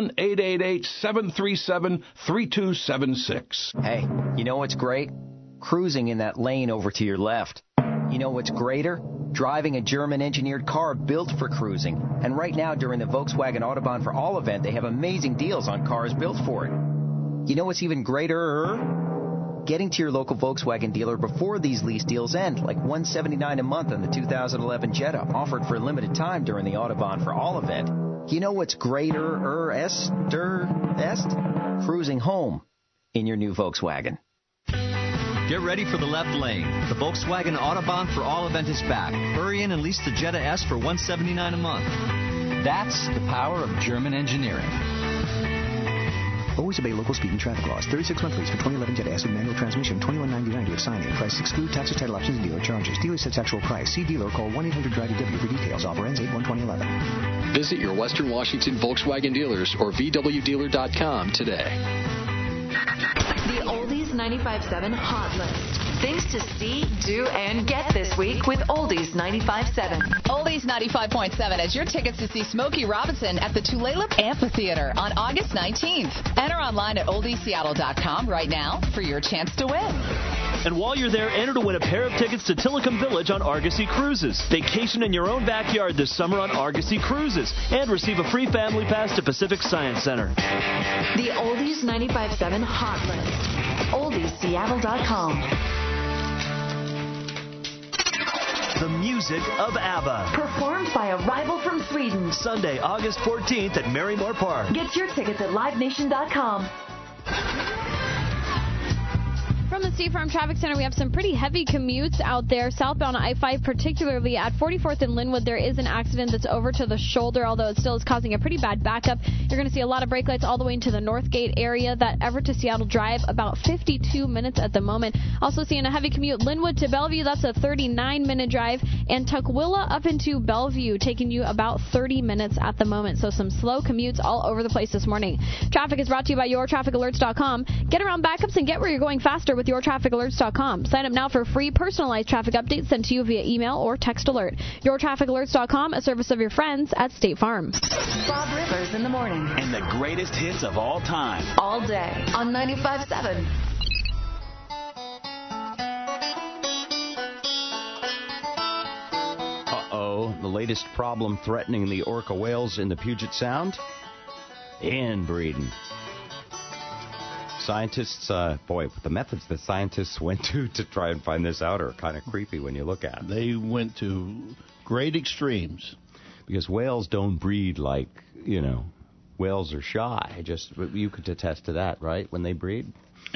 1-888-737-3276. Hey, you know what's great? Cruising in that lane over to your left. You know what's greater? Driving a German-engineered car built for cruising. And right now, during the Volkswagen Autobahn for All event, they have amazing deals on cars built for it. You know what's even greater? Getting to your local Volkswagen dealer before these lease deals end, like $179 a month on the 2011 Jetta, offered for a limited time during the Autobahn for All event. You know what's greater? Cruising home in your new Volkswagen. Get ready for the left lane. The Volkswagen Autobahn for All event is back. Hurry in and lease the Jetta S for $179 a month. That's the power of German engineering. The Always obey local speed and traffic laws. 36-month lease for 2011 Jetta S with manual transmission. $21.99 with signing. Prices exclude taxes, title options, and dealer charges. Dealer sets actual price. See dealer or call 1-800-DRIVE-EW for details. Offer ends 8/1/2011. Visit your Western Washington Volkswagen dealers or VWDealer.com today. The Oldies 95.7 Hot List. Things to see, do, and get this week with Oldies 95.7. Oldies 95.7 is your tickets to see Smokey Robinson at the Tulalip Amphitheater on August 19th. Enter online at oldieseattle.com right now for your chance to win. And while you're there, enter to win a pair of tickets to Tillicum Village on Argosy Cruises. Vacation in your own backyard this summer on Argosy Cruises. And receive a free family pass to Pacific Science Center. The Oldies 95.7 Hot List. oldieseattle.com. The music of ABBA. Performed by a rival from Sweden. Sunday, August 14th at Marymore Park. Get your tickets at livenation.com. From the State Farm Traffic Center, we have some pretty heavy commutes out there. Southbound I-5, particularly at 44th and Linwood, there is an accident that's over to the shoulder, although it still is causing a pretty bad backup. You're going to see a lot of brake lights all the way into the Northgate area. That Everett to Seattle drive, about 52 minutes at the moment. Also seeing a heavy commute, Linwood to Bellevue, that's a 39-minute drive. And Tukwila up into Bellevue, taking you about 30 minutes at the moment. So some slow commutes all over the place this morning. Traffic is brought to you by YourTrafficAlerts.com. Get around backups and get where you're going faster with YourTrafficAlerts.com. Sign up now for free personalized traffic updates sent to you via email or text alert. YourTrafficAlerts.com, a service of your friends at State Farm. Bob Rivers in the morning. And the greatest hits of all time. All day on 95.7. The latest problem threatening the orca whales in the Puget Sound? Inbreeding. Scientists, the methods that scientists went to try and find this out are kind of creepy when you look at it. They went to great extremes. Because whales don't breed like, whales are shy. You could attest to that, right, when they breed?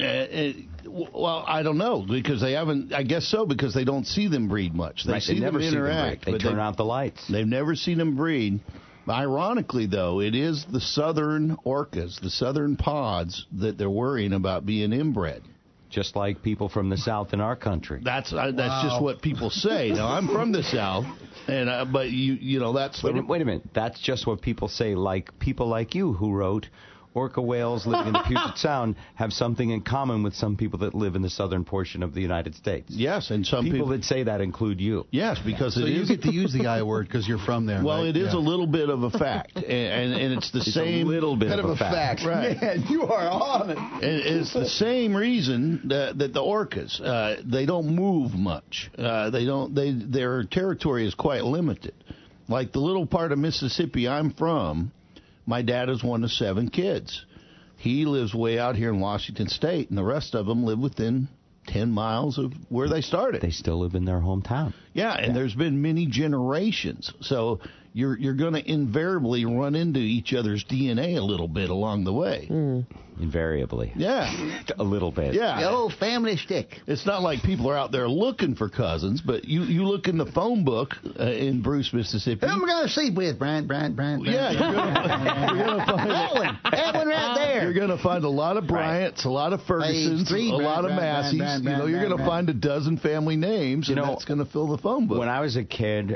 Well, I don't know, because they haven't, I guess so, because they don't see them breed much. They see them interact. They turn out the lights. They've never seen them breed. Ironically, though, it is the southern orcas, the southern pods, that they're worrying about being inbred. Just like people from the South in our country. That's just what people say. Now, I'm from the South, and but that's... Wait a minute. That's just what people say, like people like you who wrote... Orca whales living in the Puget Sound have something in common with some people that live in the southern portion of the United States. Yes, and some people that say that include you. Yes, because so you get to use the I word because you're from there. Well, right? it is a little bit of a fact, and it's the same a little bit of a fact. Right? Man, you are on it. And it's the same reason that the orcas they don't move much. Their territory is quite limited. Like the little part of Mississippi I'm from. My dad is one of 7 kids. He lives way out here in Washington State, and the rest of them live within 10 miles of where they started. They still live in their hometown. Yeah, and there's been many generations. So you're going to invariably run into each other's DNA a little bit along the way. Invariably. Yeah. A little bit. Yeah. The old family stick. It's not like people are out there looking for cousins, but you look in the phone book in Bruce, Mississippi. Who am I going to sleep with? Brant. Yeah, you're going to find that one right there. You're going to find a lot of Bryants, a lot of Fergusons, a lot of Masseys. You're going to find a dozen family names, and that's going to fill the phone book. When I was a kid,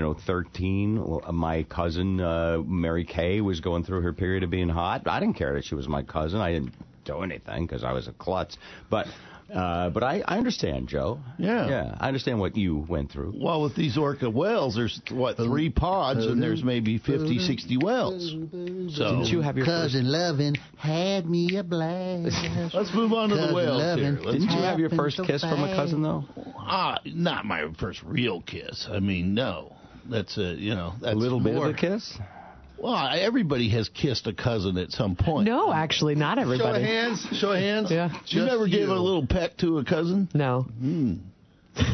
13, my cousin Mary Kay was going through her period of being hot. I didn't care that she was my cousin. I didn't do anything because I was a klutz. But I understand, Joe. Yeah, I understand what you went through. Well, with these orca whales, there's, 3 pods, and there's maybe 50, 60 whales. So didn't you have your cousin loving had me a blast. Let's move on to the whales here. Didn't you have your first kiss from a cousin, though? Not my first real kiss. I mean, no. That's that's a little bit of a kiss. Well, everybody has kissed a cousin at some point. No, actually, not everybody. Show of hands. Yeah. You never gave a little peck to a cousin? No. All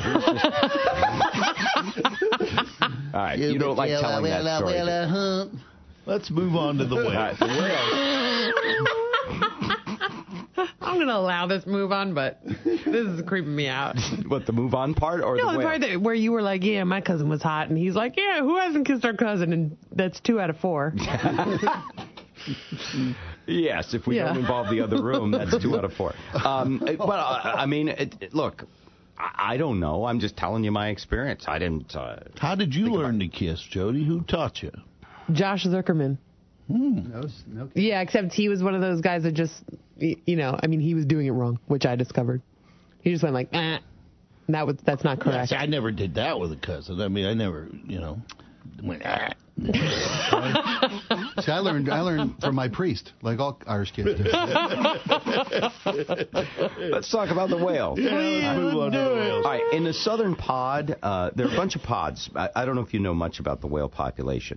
right, you don't like telling that story. Let's move on to the whales. The whales. I'm going to allow this move on, but this is creeping me out. What, the move on part or the whale? No, the part where you were like, yeah, my cousin was hot, and he's like, yeah, who hasn't kissed our cousin? And that's 2 out of 4. Yes, if we don't involve the other room, that's 2 out of 4. Look, I don't know. I'm just telling you my experience. I didn't. How did you learn to kiss, Jody? Who taught you? Josh Zuckerman. No, Yeah, except he was one of those guys that just, he was doing it wrong, which I discovered. He just went like, that's not correct. Yeah, I never did that with a cousin. I never, went, See, I learned from my priest, like all Irish kids do. Let's talk about the whale. All right, in the southern pod, there are a bunch of pods. I don't know if you know much about the whale population.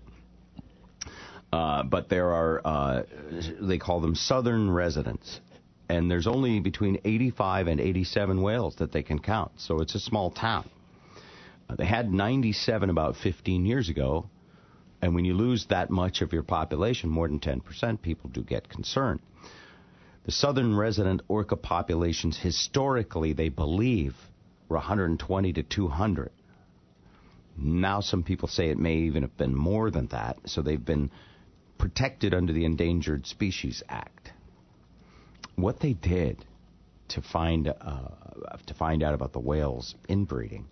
But there are, they call them southern residents. And there's only between 85 and 87 whales that they can count. So it's a small town. They had 97 about 15 years ago. And when you lose that much of your population, more than 10%, people do get concerned. The southern resident orca populations, historically, they believe, were 120 to 200. Now some people say it may even have been more than that. So they've been protected under the Endangered Species Act. What they did to find out about the whales inbreeding,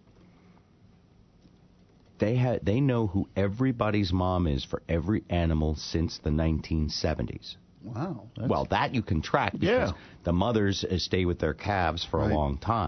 they know who everybody's mom is for every animal since the 1970s. Wow. Well, that you can track because the mothers stay with their calves for a long time.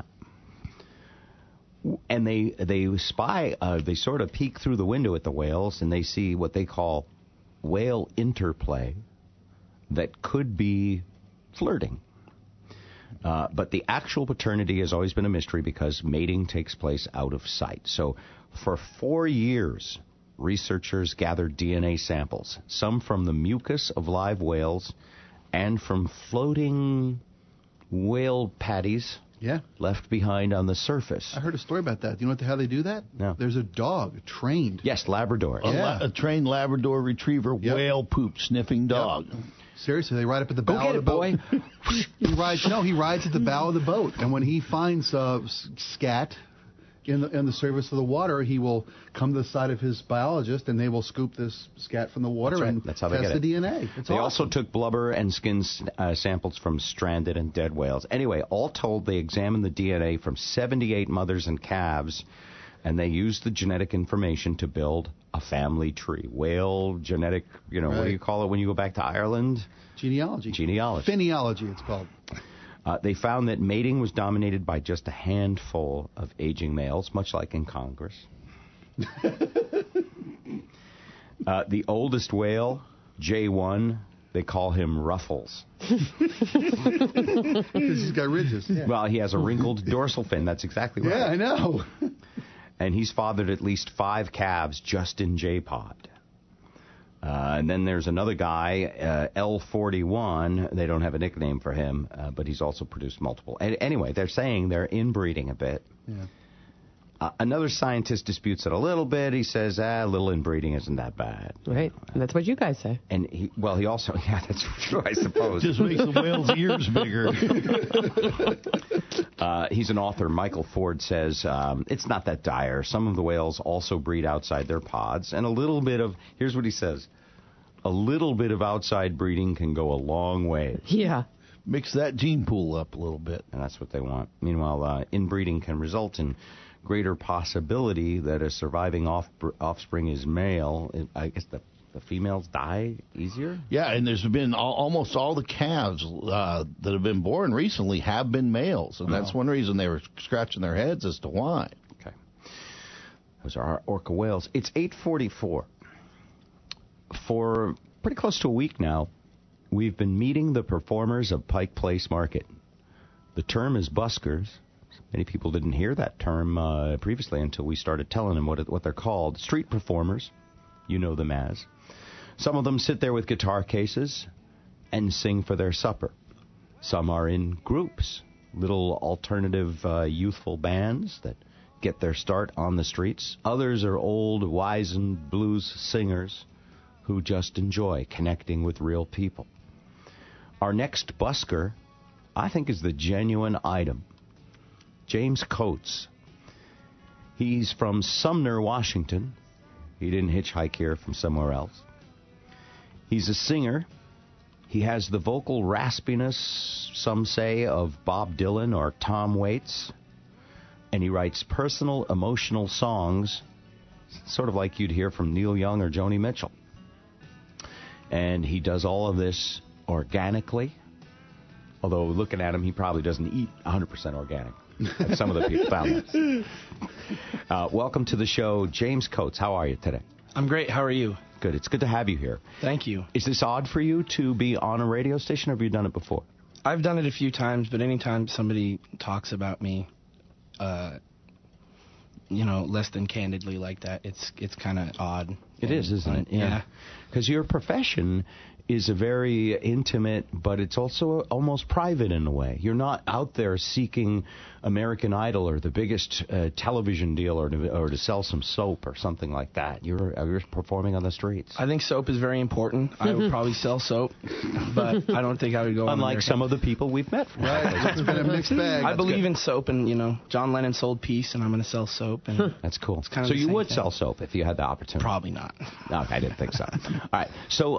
And they spy, they sort of peek through the window at the whales, and they see what they call whale interplay that could be flirting. But the actual paternity has always been a mystery because mating takes place out of sight. So for 4 years, researchers gathered DNA samples, some from the mucus of live whales and from floating whale patties left behind on the surface. I heard a story about that. Do you know how they do that? No. There's a dog trained. Yes, Labrador. A trained Labrador retriever whale poop sniffing dog. Seriously, they ride up at the bow of the boat. He rides at the bow of the boat, and when he finds scat in the surface of the water, he will come to the side of his biologist, and they will scoop this scat from the water and That's how test they get the DNA. They also took blubber and skin samples from stranded and dead whales. Anyway, all told, they examined the DNA from 78 mothers and calves, and they used the genetic information to build a family tree. Whale genetic, what do you call it when you go back to Ireland? Genealogy. Phenealogy, it's called. They found that mating was dominated by just a handful of aging males, much like in Congress. The oldest whale, J1, they call him Ruffles. Because he's got ridges. Yeah. Well, he has a wrinkled dorsal fin. That's exactly right. Yeah, I know. And he's fathered at least 5 calves just in J-Pod. And then there's another guy, L41. They don't have a nickname for him, but he's also produced multiple. Anyway, they're saying they're inbreeding a bit. Yeah. Another scientist disputes it a little bit. He says, a little inbreeding isn't that bad. Right. And that's what you guys say. And he also, that's true, I suppose. Just makes the whale's ears bigger. He's an author. Michael Ford says, it's not that dire. Some of the whales also breed outside their pods. And here's what he says, a little bit of outside breeding can go a long way. Yeah. Mix that gene pool up a little bit. And that's what they want. Meanwhile, inbreeding can result in greater possibility that a surviving offspring is male. I guess the females die easier? Yeah, and there's been almost all the calves that have been born recently have been males, and that's one reason they were scratching their heads as to why. Okay. Those are our orca whales. It's 8:44. For pretty close to a week now, we've been meeting the performers of Pike Place Market. The term is buskers. Many people didn't hear that term previously until we started telling them what they're called. Street performers, you know them as. Some of them sit there with guitar cases and sing for their supper. Some are in groups, little alternative youthful bands that get their start on the streets. Others are old, wizened blues singers who just enjoy connecting with real people. Our next busker, I think, is the genuine item. James Coates. He's from Sumner, Washington. He didn't hitchhike here from somewhere else. He's a singer. He has the vocal raspiness, some say, of Bob Dylan or Tom Waits. And he writes personal, emotional songs, sort of like you'd hear from Neil Young or Joni Mitchell. And he does all of this organically. Although, looking at him, he probably doesn't eat 100% organic. Some of the people found that. Welcome to the show, James Coates. How are you today? I'm great. How are you? Good. It's good to have you here. Thank you. Is this odd for you to be on a radio station, or have you done it before? I've done it a few times, but anytime somebody talks about me, less than candidly like that, it's kind of odd. It is, isn't it? Yeah. Because your profession is a very intimate, but it's also almost private in a way. You're not out there seeking American Idol or the biggest television deal or to sell some soap or something like that. You're performing on the streets. I think soap is very important. I would probably sell soap, but I don't think I would go on Unlike some of the people we've met. Right. It's been a mixed bag. I believe in soap, and, John Lennon sold peace, and I'm going to sell soap. And that's cool. It's kind of so you would thing. Sell soap if you had the opportunity? Probably not. No, I didn't think so. All right. So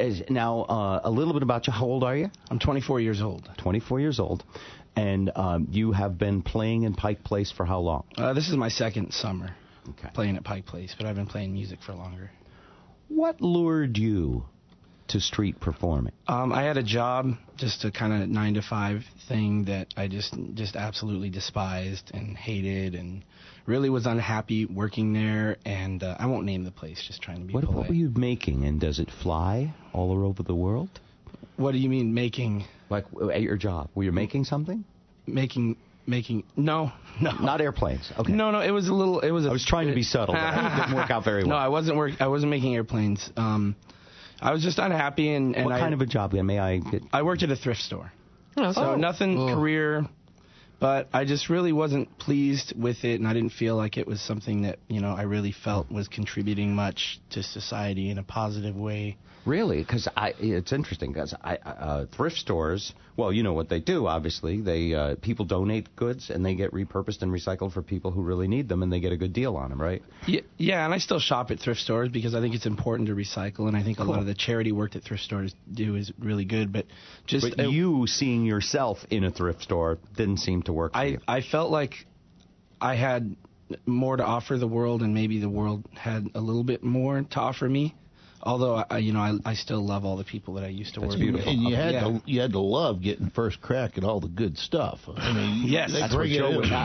now a little bit about you. How old are you? I'm 24 years old. 24 years old. And you have been playing in Pike Place for how long? This is my second summer playing at Pike Place, but I've been playing music for longer. What lured you to street performing? I had a job, just a kind of 9-to-5 thing that I just absolutely despised and hated and really was unhappy working there. And I won't name the place, just trying to be polite. What were you making, and does it fly all over the world? What do you mean making? Like at your job, were you making something? Making no. Not airplanes. Okay. No, it was a little. It was. I was trying to be subtle. But it didn't work out very well. No, I wasn't making airplanes. I was just unhappy and what kind of a job? May I get? I worked at a thrift store. So nothing career, but I just really wasn't pleased with it, and I didn't feel like it was something that I really felt was contributing much to society in a positive way. Really? Because it's interesting, because thrift stores, well, you know what they do, obviously. They people donate goods, and they get repurposed and recycled for people who really need them, and they get a good deal on them, right? Yeah, and I still shop at thrift stores because I think it's important to recycle, and I think a lot of the charity work that thrift stores do is really good. But you seeing yourself in a thrift store didn't seem to work for you. I felt like I had more to offer the world, and maybe the world had a little bit more to offer me. Although I still love all the people that I used to work with. And you had to love getting first crack at all the good stuff. I mean, yes, that's what Joe was.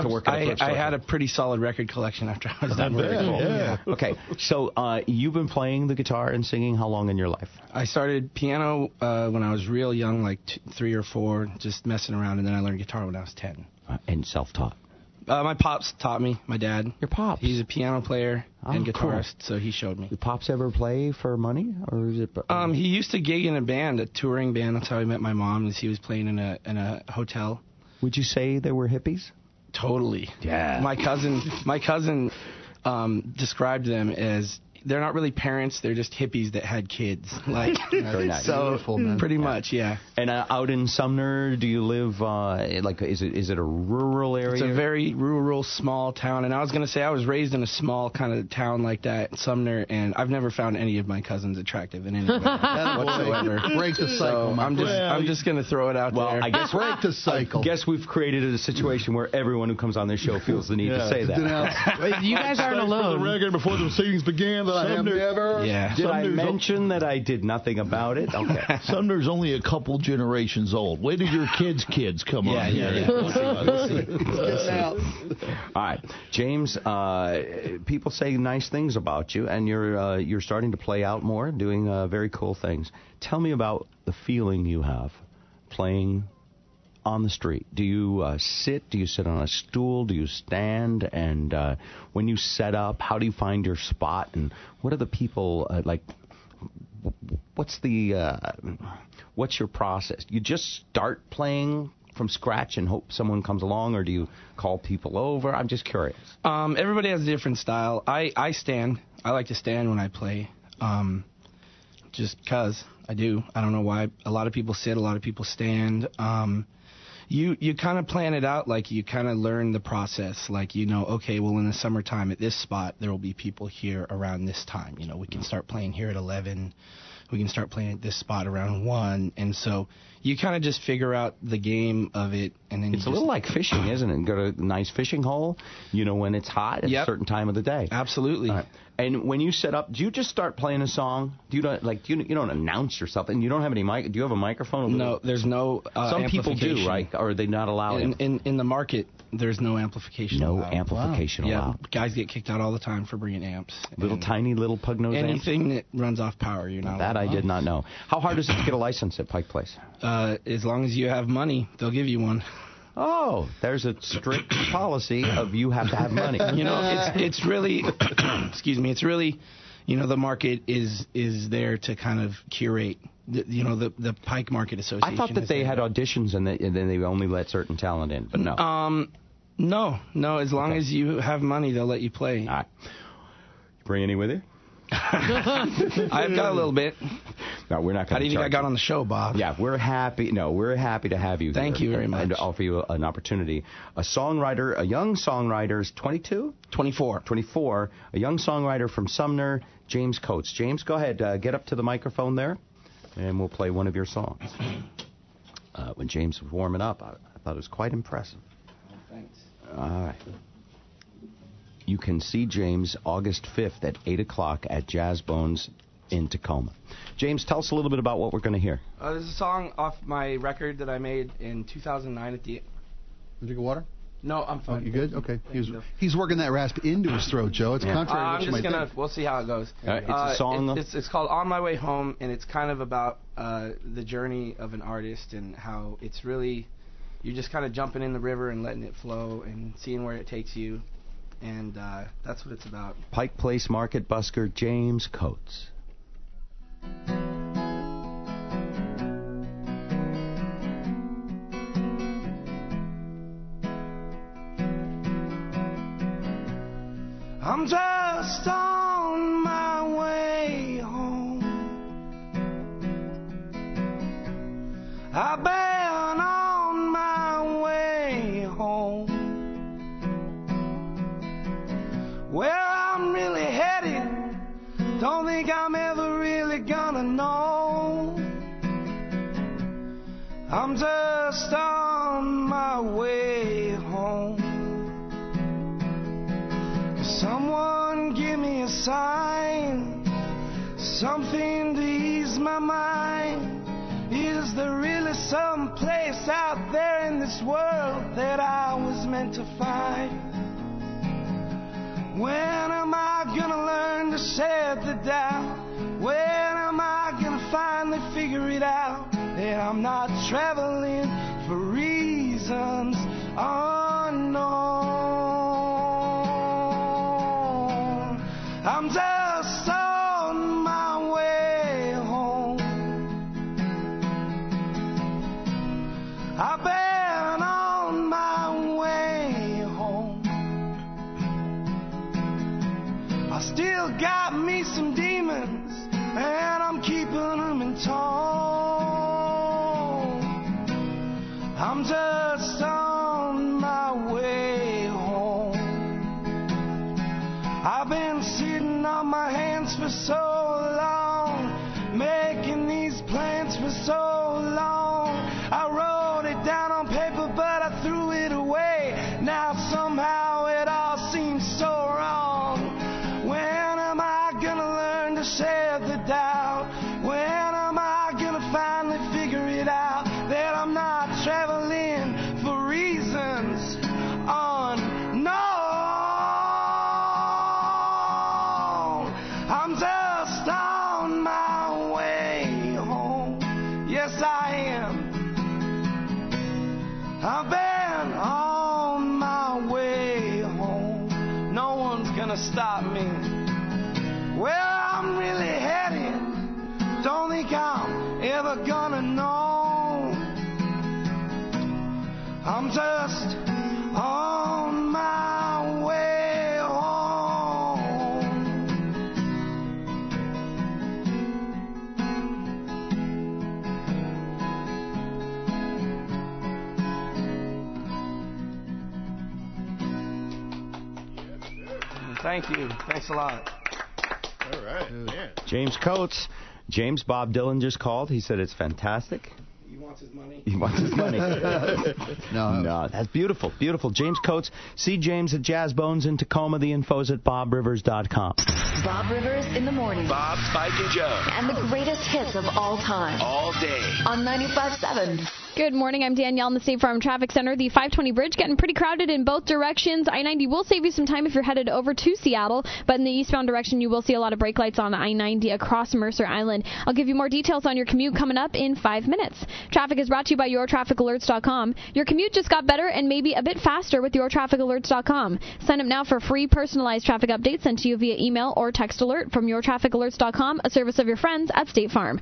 I had a pretty solid record collection after I was done. Very cool. Yeah. Okay, so you've been playing the guitar and singing how long in your life? I started piano when I was real young, like 3 or 4, just messing around, and then I learned guitar when I was 10. And self-taught? My pops taught me. My dad. Your pops? He's a piano player and guitarist, so he showed me. Did Pops ever play for money, or is it? He used to gig in a band, a touring band. That's how I met my mom. Is he was playing in a hotel. Would you say they were hippies? Totally. Yeah. My cousin described them as. They're not really parents. They're just hippies that had kids. Like, very nice. So pretty much, yeah. And out in Sumner, do you live? Is it a rural area? It's a very rural, small town. And I was gonna say I was raised in a small kind of town like that, Sumner, and I've never found any of my cousins attractive in any way whatsoever. Break the cycle. So I'm just gonna throw it out there. Well, I guess break the cycle. I guess we've created a situation where everyone who comes on this show feels the need to say that. You guys aren't alone. For the record, before the proceedings began, that I have never. Yeah. Did I mention that I did nothing about it? Okay. Sumner's only a couple generations old. Wait till your kids come on. Yeah. We'll see. All right, James. People say nice things about you, and you're starting to play out more, doing very cool things. Tell me about the feeling you have playing on the street. Do you sit? Do you sit on a stool? Do you stand? And when you set up, how do you find your spot? And what are the people like? What's your process? You just start playing from scratch and hope someone comes along, or do you call people over? I'm just curious. Everybody has a different style. I stand. I like to stand when I play, just because I do. I don't know why. A lot of people sit. A lot of people stand. You kind of plan it out, like you kind of learn the process, like, okay, well, in the summertime at this spot, there will be people here around this time. We can start playing here at 11. we can start playing at this spot around 1. And so you kind of just figure out the game of it. And then it's a little like fishing, isn't it? Go to a nice fishing hole, when it's hot at a certain time of the day. Absolutely. Right. And when you set up, do you just start playing a song? You don't announce yourself, and you don't have any mic. Do you have a microphone? No, there's no. Some people do, right? Or are they not allowed? In the market, there's no amplification. No allowed. amplification allowed. Yeah, guys get kicked out all the time for bringing amps. Tiny little pug nose amps. Anything that runs off power, you're not. That I did not know. How hard is it to get a license at Pike Place? As long as you have money, they'll give you one. Oh, there's a strict policy of you have to have money. It's really, excuse me, it's really, the market is there to kind of curate. The Pike Market Association. I thought that they had auditions and then they only let certain talent in, but no. No. As long as you have money, they'll let you play. All right. You bring any with you? I've got a little bit. No, we're not going to. How do you think I got on the show, Bob? Yeah, we're happy. No, we're happy to have you. Thank you very much. And to offer you an opportunity. A young songwriter, is 22? 24. 24. A young songwriter from Sumner, James Coates. James, go ahead. Get up to the microphone there, and we'll play one of your songs. When James was warming up, I thought it was quite impressive. Oh, thanks. All right. You can see James August 5th at 8 o'clock at Jazz Bones in Tacoma. James, tell us a little bit about what we're going to hear. This is a song off my record that I made in 2009 at the... You drink of water? No, I'm fine. You good? Okay. He's working that rasp into his throat, Joe. It's contrary to what you might think. We'll see how it goes. It's a song, it's called On My Way Home, and it's kind of about the journey of an artist and how it's really... You're just kind of jumping in the river and letting it flow and seeing where it takes you. And that's what it's about. Pike Place Market busker James Coates. I'm just on my way home. I've been on my way home. Where I'm really headed, don't think I'm ever really gonna know. I'm just on my way home. Someone give me a sign, something to ease my mind. Is there really some place out there in this world that I was meant to find? When am I gonna learn to shed the doubt? When am I gonna finally figure it out that I'm not traveling for reasons unknown? I'm just on my way home. I've been on my way home. I still got me some demons, and I'm keeping them in tow. I'm just on my way home. I've been sitting on my hands for so long, making these plans for so long. I wrote it down on paper, but I threw it away. Now somehow it all seems so wrong. When am I gonna learn to shed the doubt? When am I gonna finally figure it out that I'm not traveling for reasons unknown? I'm just on my way home. Yes, I am. I've been on my way home. No one's gonna stop me. Where I'm really headed, don't think I'm ever gonna know. I'm just on my way home. Thank you. Thanks a lot. All right. Yeah. James Coates. James Bob Dylan just called. He said it's fantastic. He wants his money. He wants his money. No, that's beautiful. Beautiful. James Coates. See James at Jazz Bones in Tacoma. The info's at BobRivers.com. Bob Rivers in the morning. Bob, Spike, and Joe. And the greatest hits of all time. All day. On 95.7. Good morning. I'm Danielle in the State Farm Traffic Center. The 520 bridge getting pretty crowded in both directions. I-90 will save you some time if you're headed over to Seattle, but in the eastbound direction, you will see a lot of brake lights on I-90 across Mercer Island. I'll give you more details on your commute coming up in 5 minutes. Traffic is brought to you by YourTrafficAlerts.com. Your commute just got better and maybe a bit faster with YourTrafficAlerts.com. Sign up now for free personalized traffic updates sent to you via email or text alert from YourTrafficAlerts.com, a service of your friends at State Farm.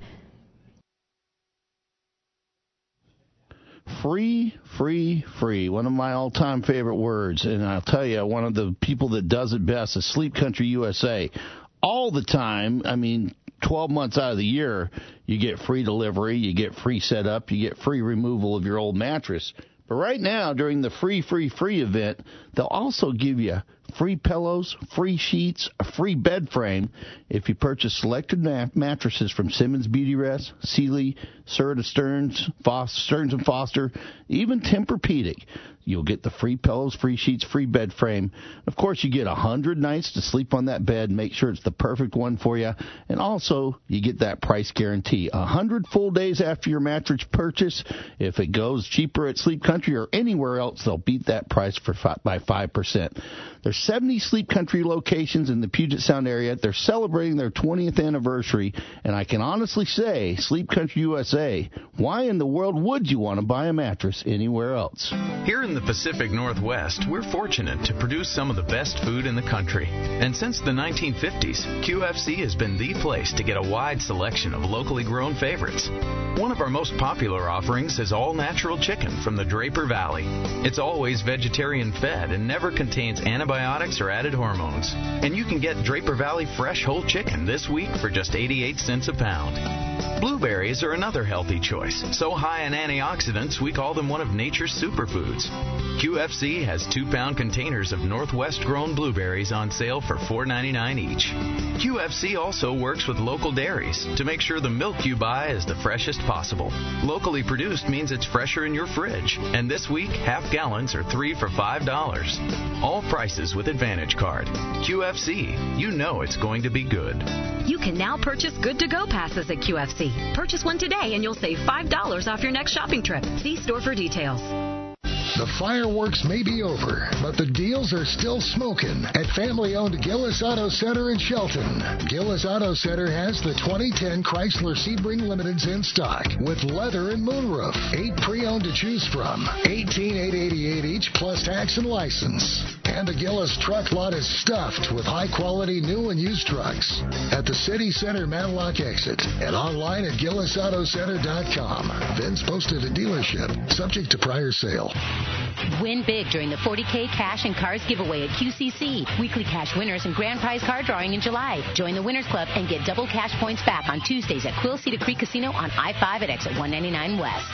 Free, free, free. One of my all-time favorite words. And I'll tell you, one of the people that does it best is Sleep Country USA. All the time, 12 months out of the year, you get free delivery, you get free setup, you get free removal of your old mattress. But right now, during the free event, they'll also give you free pillows, free sheets, a free bed frame if you purchase selected mattresses from Simmons Beauty Rest, Sealy, Serta Stearns & Foster, even Tempur-Pedic. You'll get the free pillows, free sheets, free bed frame. Of course, you get 100 nights to sleep on that bed. Make sure it's the perfect one for you. And also, you get that price guarantee. 100 full days after your mattress purchase. If it goes cheaper at Sleep Country or anywhere else, they'll beat that price by 5%. There's 70 Sleep Country locations in the Puget Sound area. They're celebrating their 20th anniversary. And I can honestly say, Sleep Country USA, why in the world would you want to buy a mattress anywhere else? Here in the Pacific Northwest, we're fortunate to produce some of the best food in the country. And since the 1950s, QFC has been the place to get a wide selection of locally grown favorites. One of our most popular offerings is all-natural chicken from the Draper Valley. It's always vegetarian fed and never contains antibiotics or added hormones. And you can get Draper Valley fresh whole chicken this week for just 88 cents a pound. Blueberries are another healthy choice, so high in antioxidants we call them one of nature's superfoods. QFC has 2-pound containers of Northwest-grown blueberries on sale for $4.99 each. QFC also works with local dairies to make sure the milk you buy is the freshest possible. Locally produced means it's fresher in your fridge, and this week half gallons are 3 for $5. All prices with Advantage Card. QFC, you know it's going to be good. You can now purchase good-to-go passes at QFC. Purchase one today and you'll save $5 off your next shopping trip. See store for details. The fireworks may be over, but the deals are still smoking at family-owned Gillis Auto Center in Shelton. Gillis Auto Center has the 2010 Chrysler Sebring Limiteds in stock with leather and moonroof. 8 pre-owned to choose from. $18,888 each plus tax and license. And the Gillis truck lot is stuffed with high-quality new and used trucks. At the City Center Matlock exit and online at GillisAutoCenter.com. Vince posted a dealership subject to prior sale. Win big during the 40K Cash and Cars giveaway at QCC. Weekly cash winners and grand prize car drawing in July. Join the Winners Club and get double cash points back on Tuesdays at Quill Cedar Creek Casino on I-5 at exit 199 West.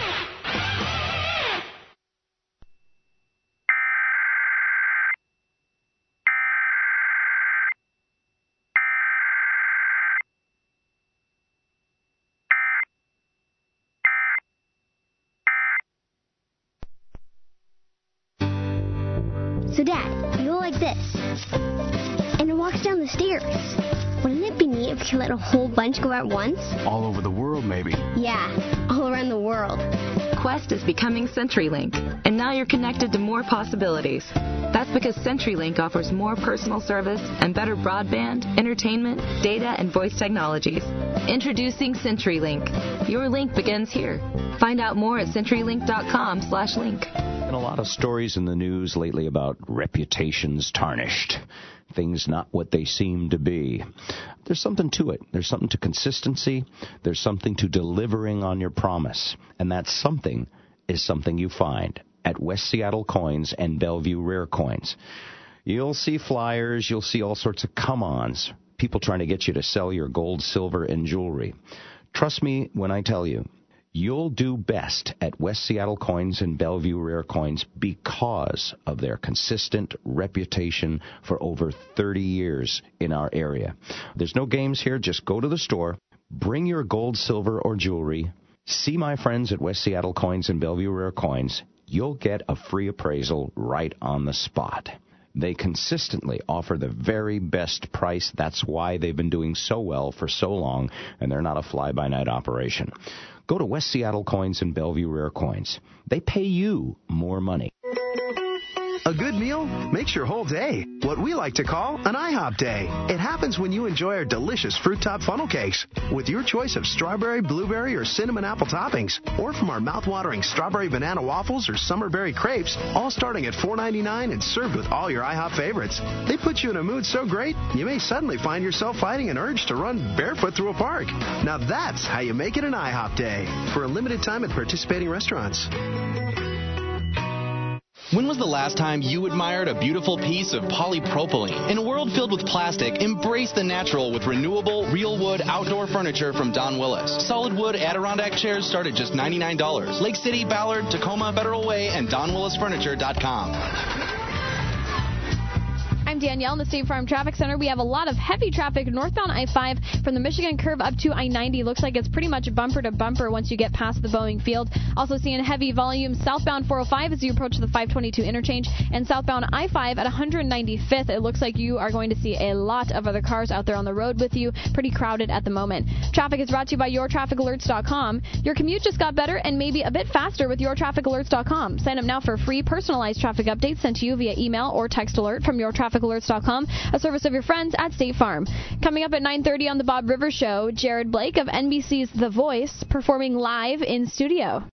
So, Dad, you go like this, and it walks down the stairs. Wouldn't it be neat if we could let a whole bunch go at once? All over the world, maybe. Yeah, all around the world. Quest is becoming CenturyLink, and now you're connected to more possibilities. That's because CenturyLink offers more personal service and better broadband, entertainment, data, and voice technologies. Introducing CenturyLink. Your link begins here. Find out more at CenturyLink.com/link. Been a lot of stories in the news lately about reputations tarnished, things not what they seem to be. There's something to it. There's something to consistency. There's something to delivering on your promise. And that something is something you find at West Seattle Coins and Bellevue Rare Coins. You'll see flyers. You'll see all sorts of come-ons, people trying to get you to sell your gold, silver, and jewelry. Trust me when I tell you, you'll do best at West Seattle Coins and Bellevue Rare Coins because of their consistent reputation for over 30 years in our area. There's no games here. Just go to the store, Bring your gold, silver, or jewelry. See my friends at West Seattle Coins and Bellevue Rare Coins. You'll get a free appraisal right on the spot. They consistently offer the very best price. That's why they've been doing so well for so long, and they're not a fly-by-night operation. Go to West Seattle Coins and Bellevue Rare Coins. They pay you more money. A good meal makes your whole day what we like to call an IHOP day. It happens when you enjoy our delicious fruit top funnel cakes with your choice of strawberry, blueberry, or cinnamon apple toppings, or from our mouth-watering strawberry banana waffles or summerberry crepes, all starting at $4.99 and served with all your IHOP favorites. They put you in a mood so great, you may suddenly find yourself fighting an urge to run barefoot through a park. Now that's how you make it an IHOP day for a limited time at participating restaurants. When was the last time you admired a beautiful piece of polypropylene? In a world filled with plastic, embrace the natural with renewable, real wood outdoor furniture from Don Willis. Solid wood Adirondack chairs start at just $99. Lake City, Ballard, Tacoma, Federal Way, and DonWillisFurniture.com. I'm Danielle in the State Farm Traffic Center. We have a lot of heavy traffic northbound I-5 from the Michigan curve up to I-90. Looks like it's pretty much bumper to bumper once you get past the Boeing Field. Also seeing heavy volume southbound 405 as you approach the 522 interchange, and southbound I-5 at 195th. It looks like you are going to see a lot of other cars out there on the road with you. Pretty crowded at the moment. Traffic is brought to you by YourTrafficAlerts.com. Your commute just got better and maybe a bit faster with YourTrafficAlerts.com. Sign up now for free personalized traffic updates sent to you via email or text alert from YourTrafficAlerts.com, a service of your friends at State Farm. Coming up at 9:30 on the Bob Rivers Show, Jared Blake of NBC's The Voice performing live in studio.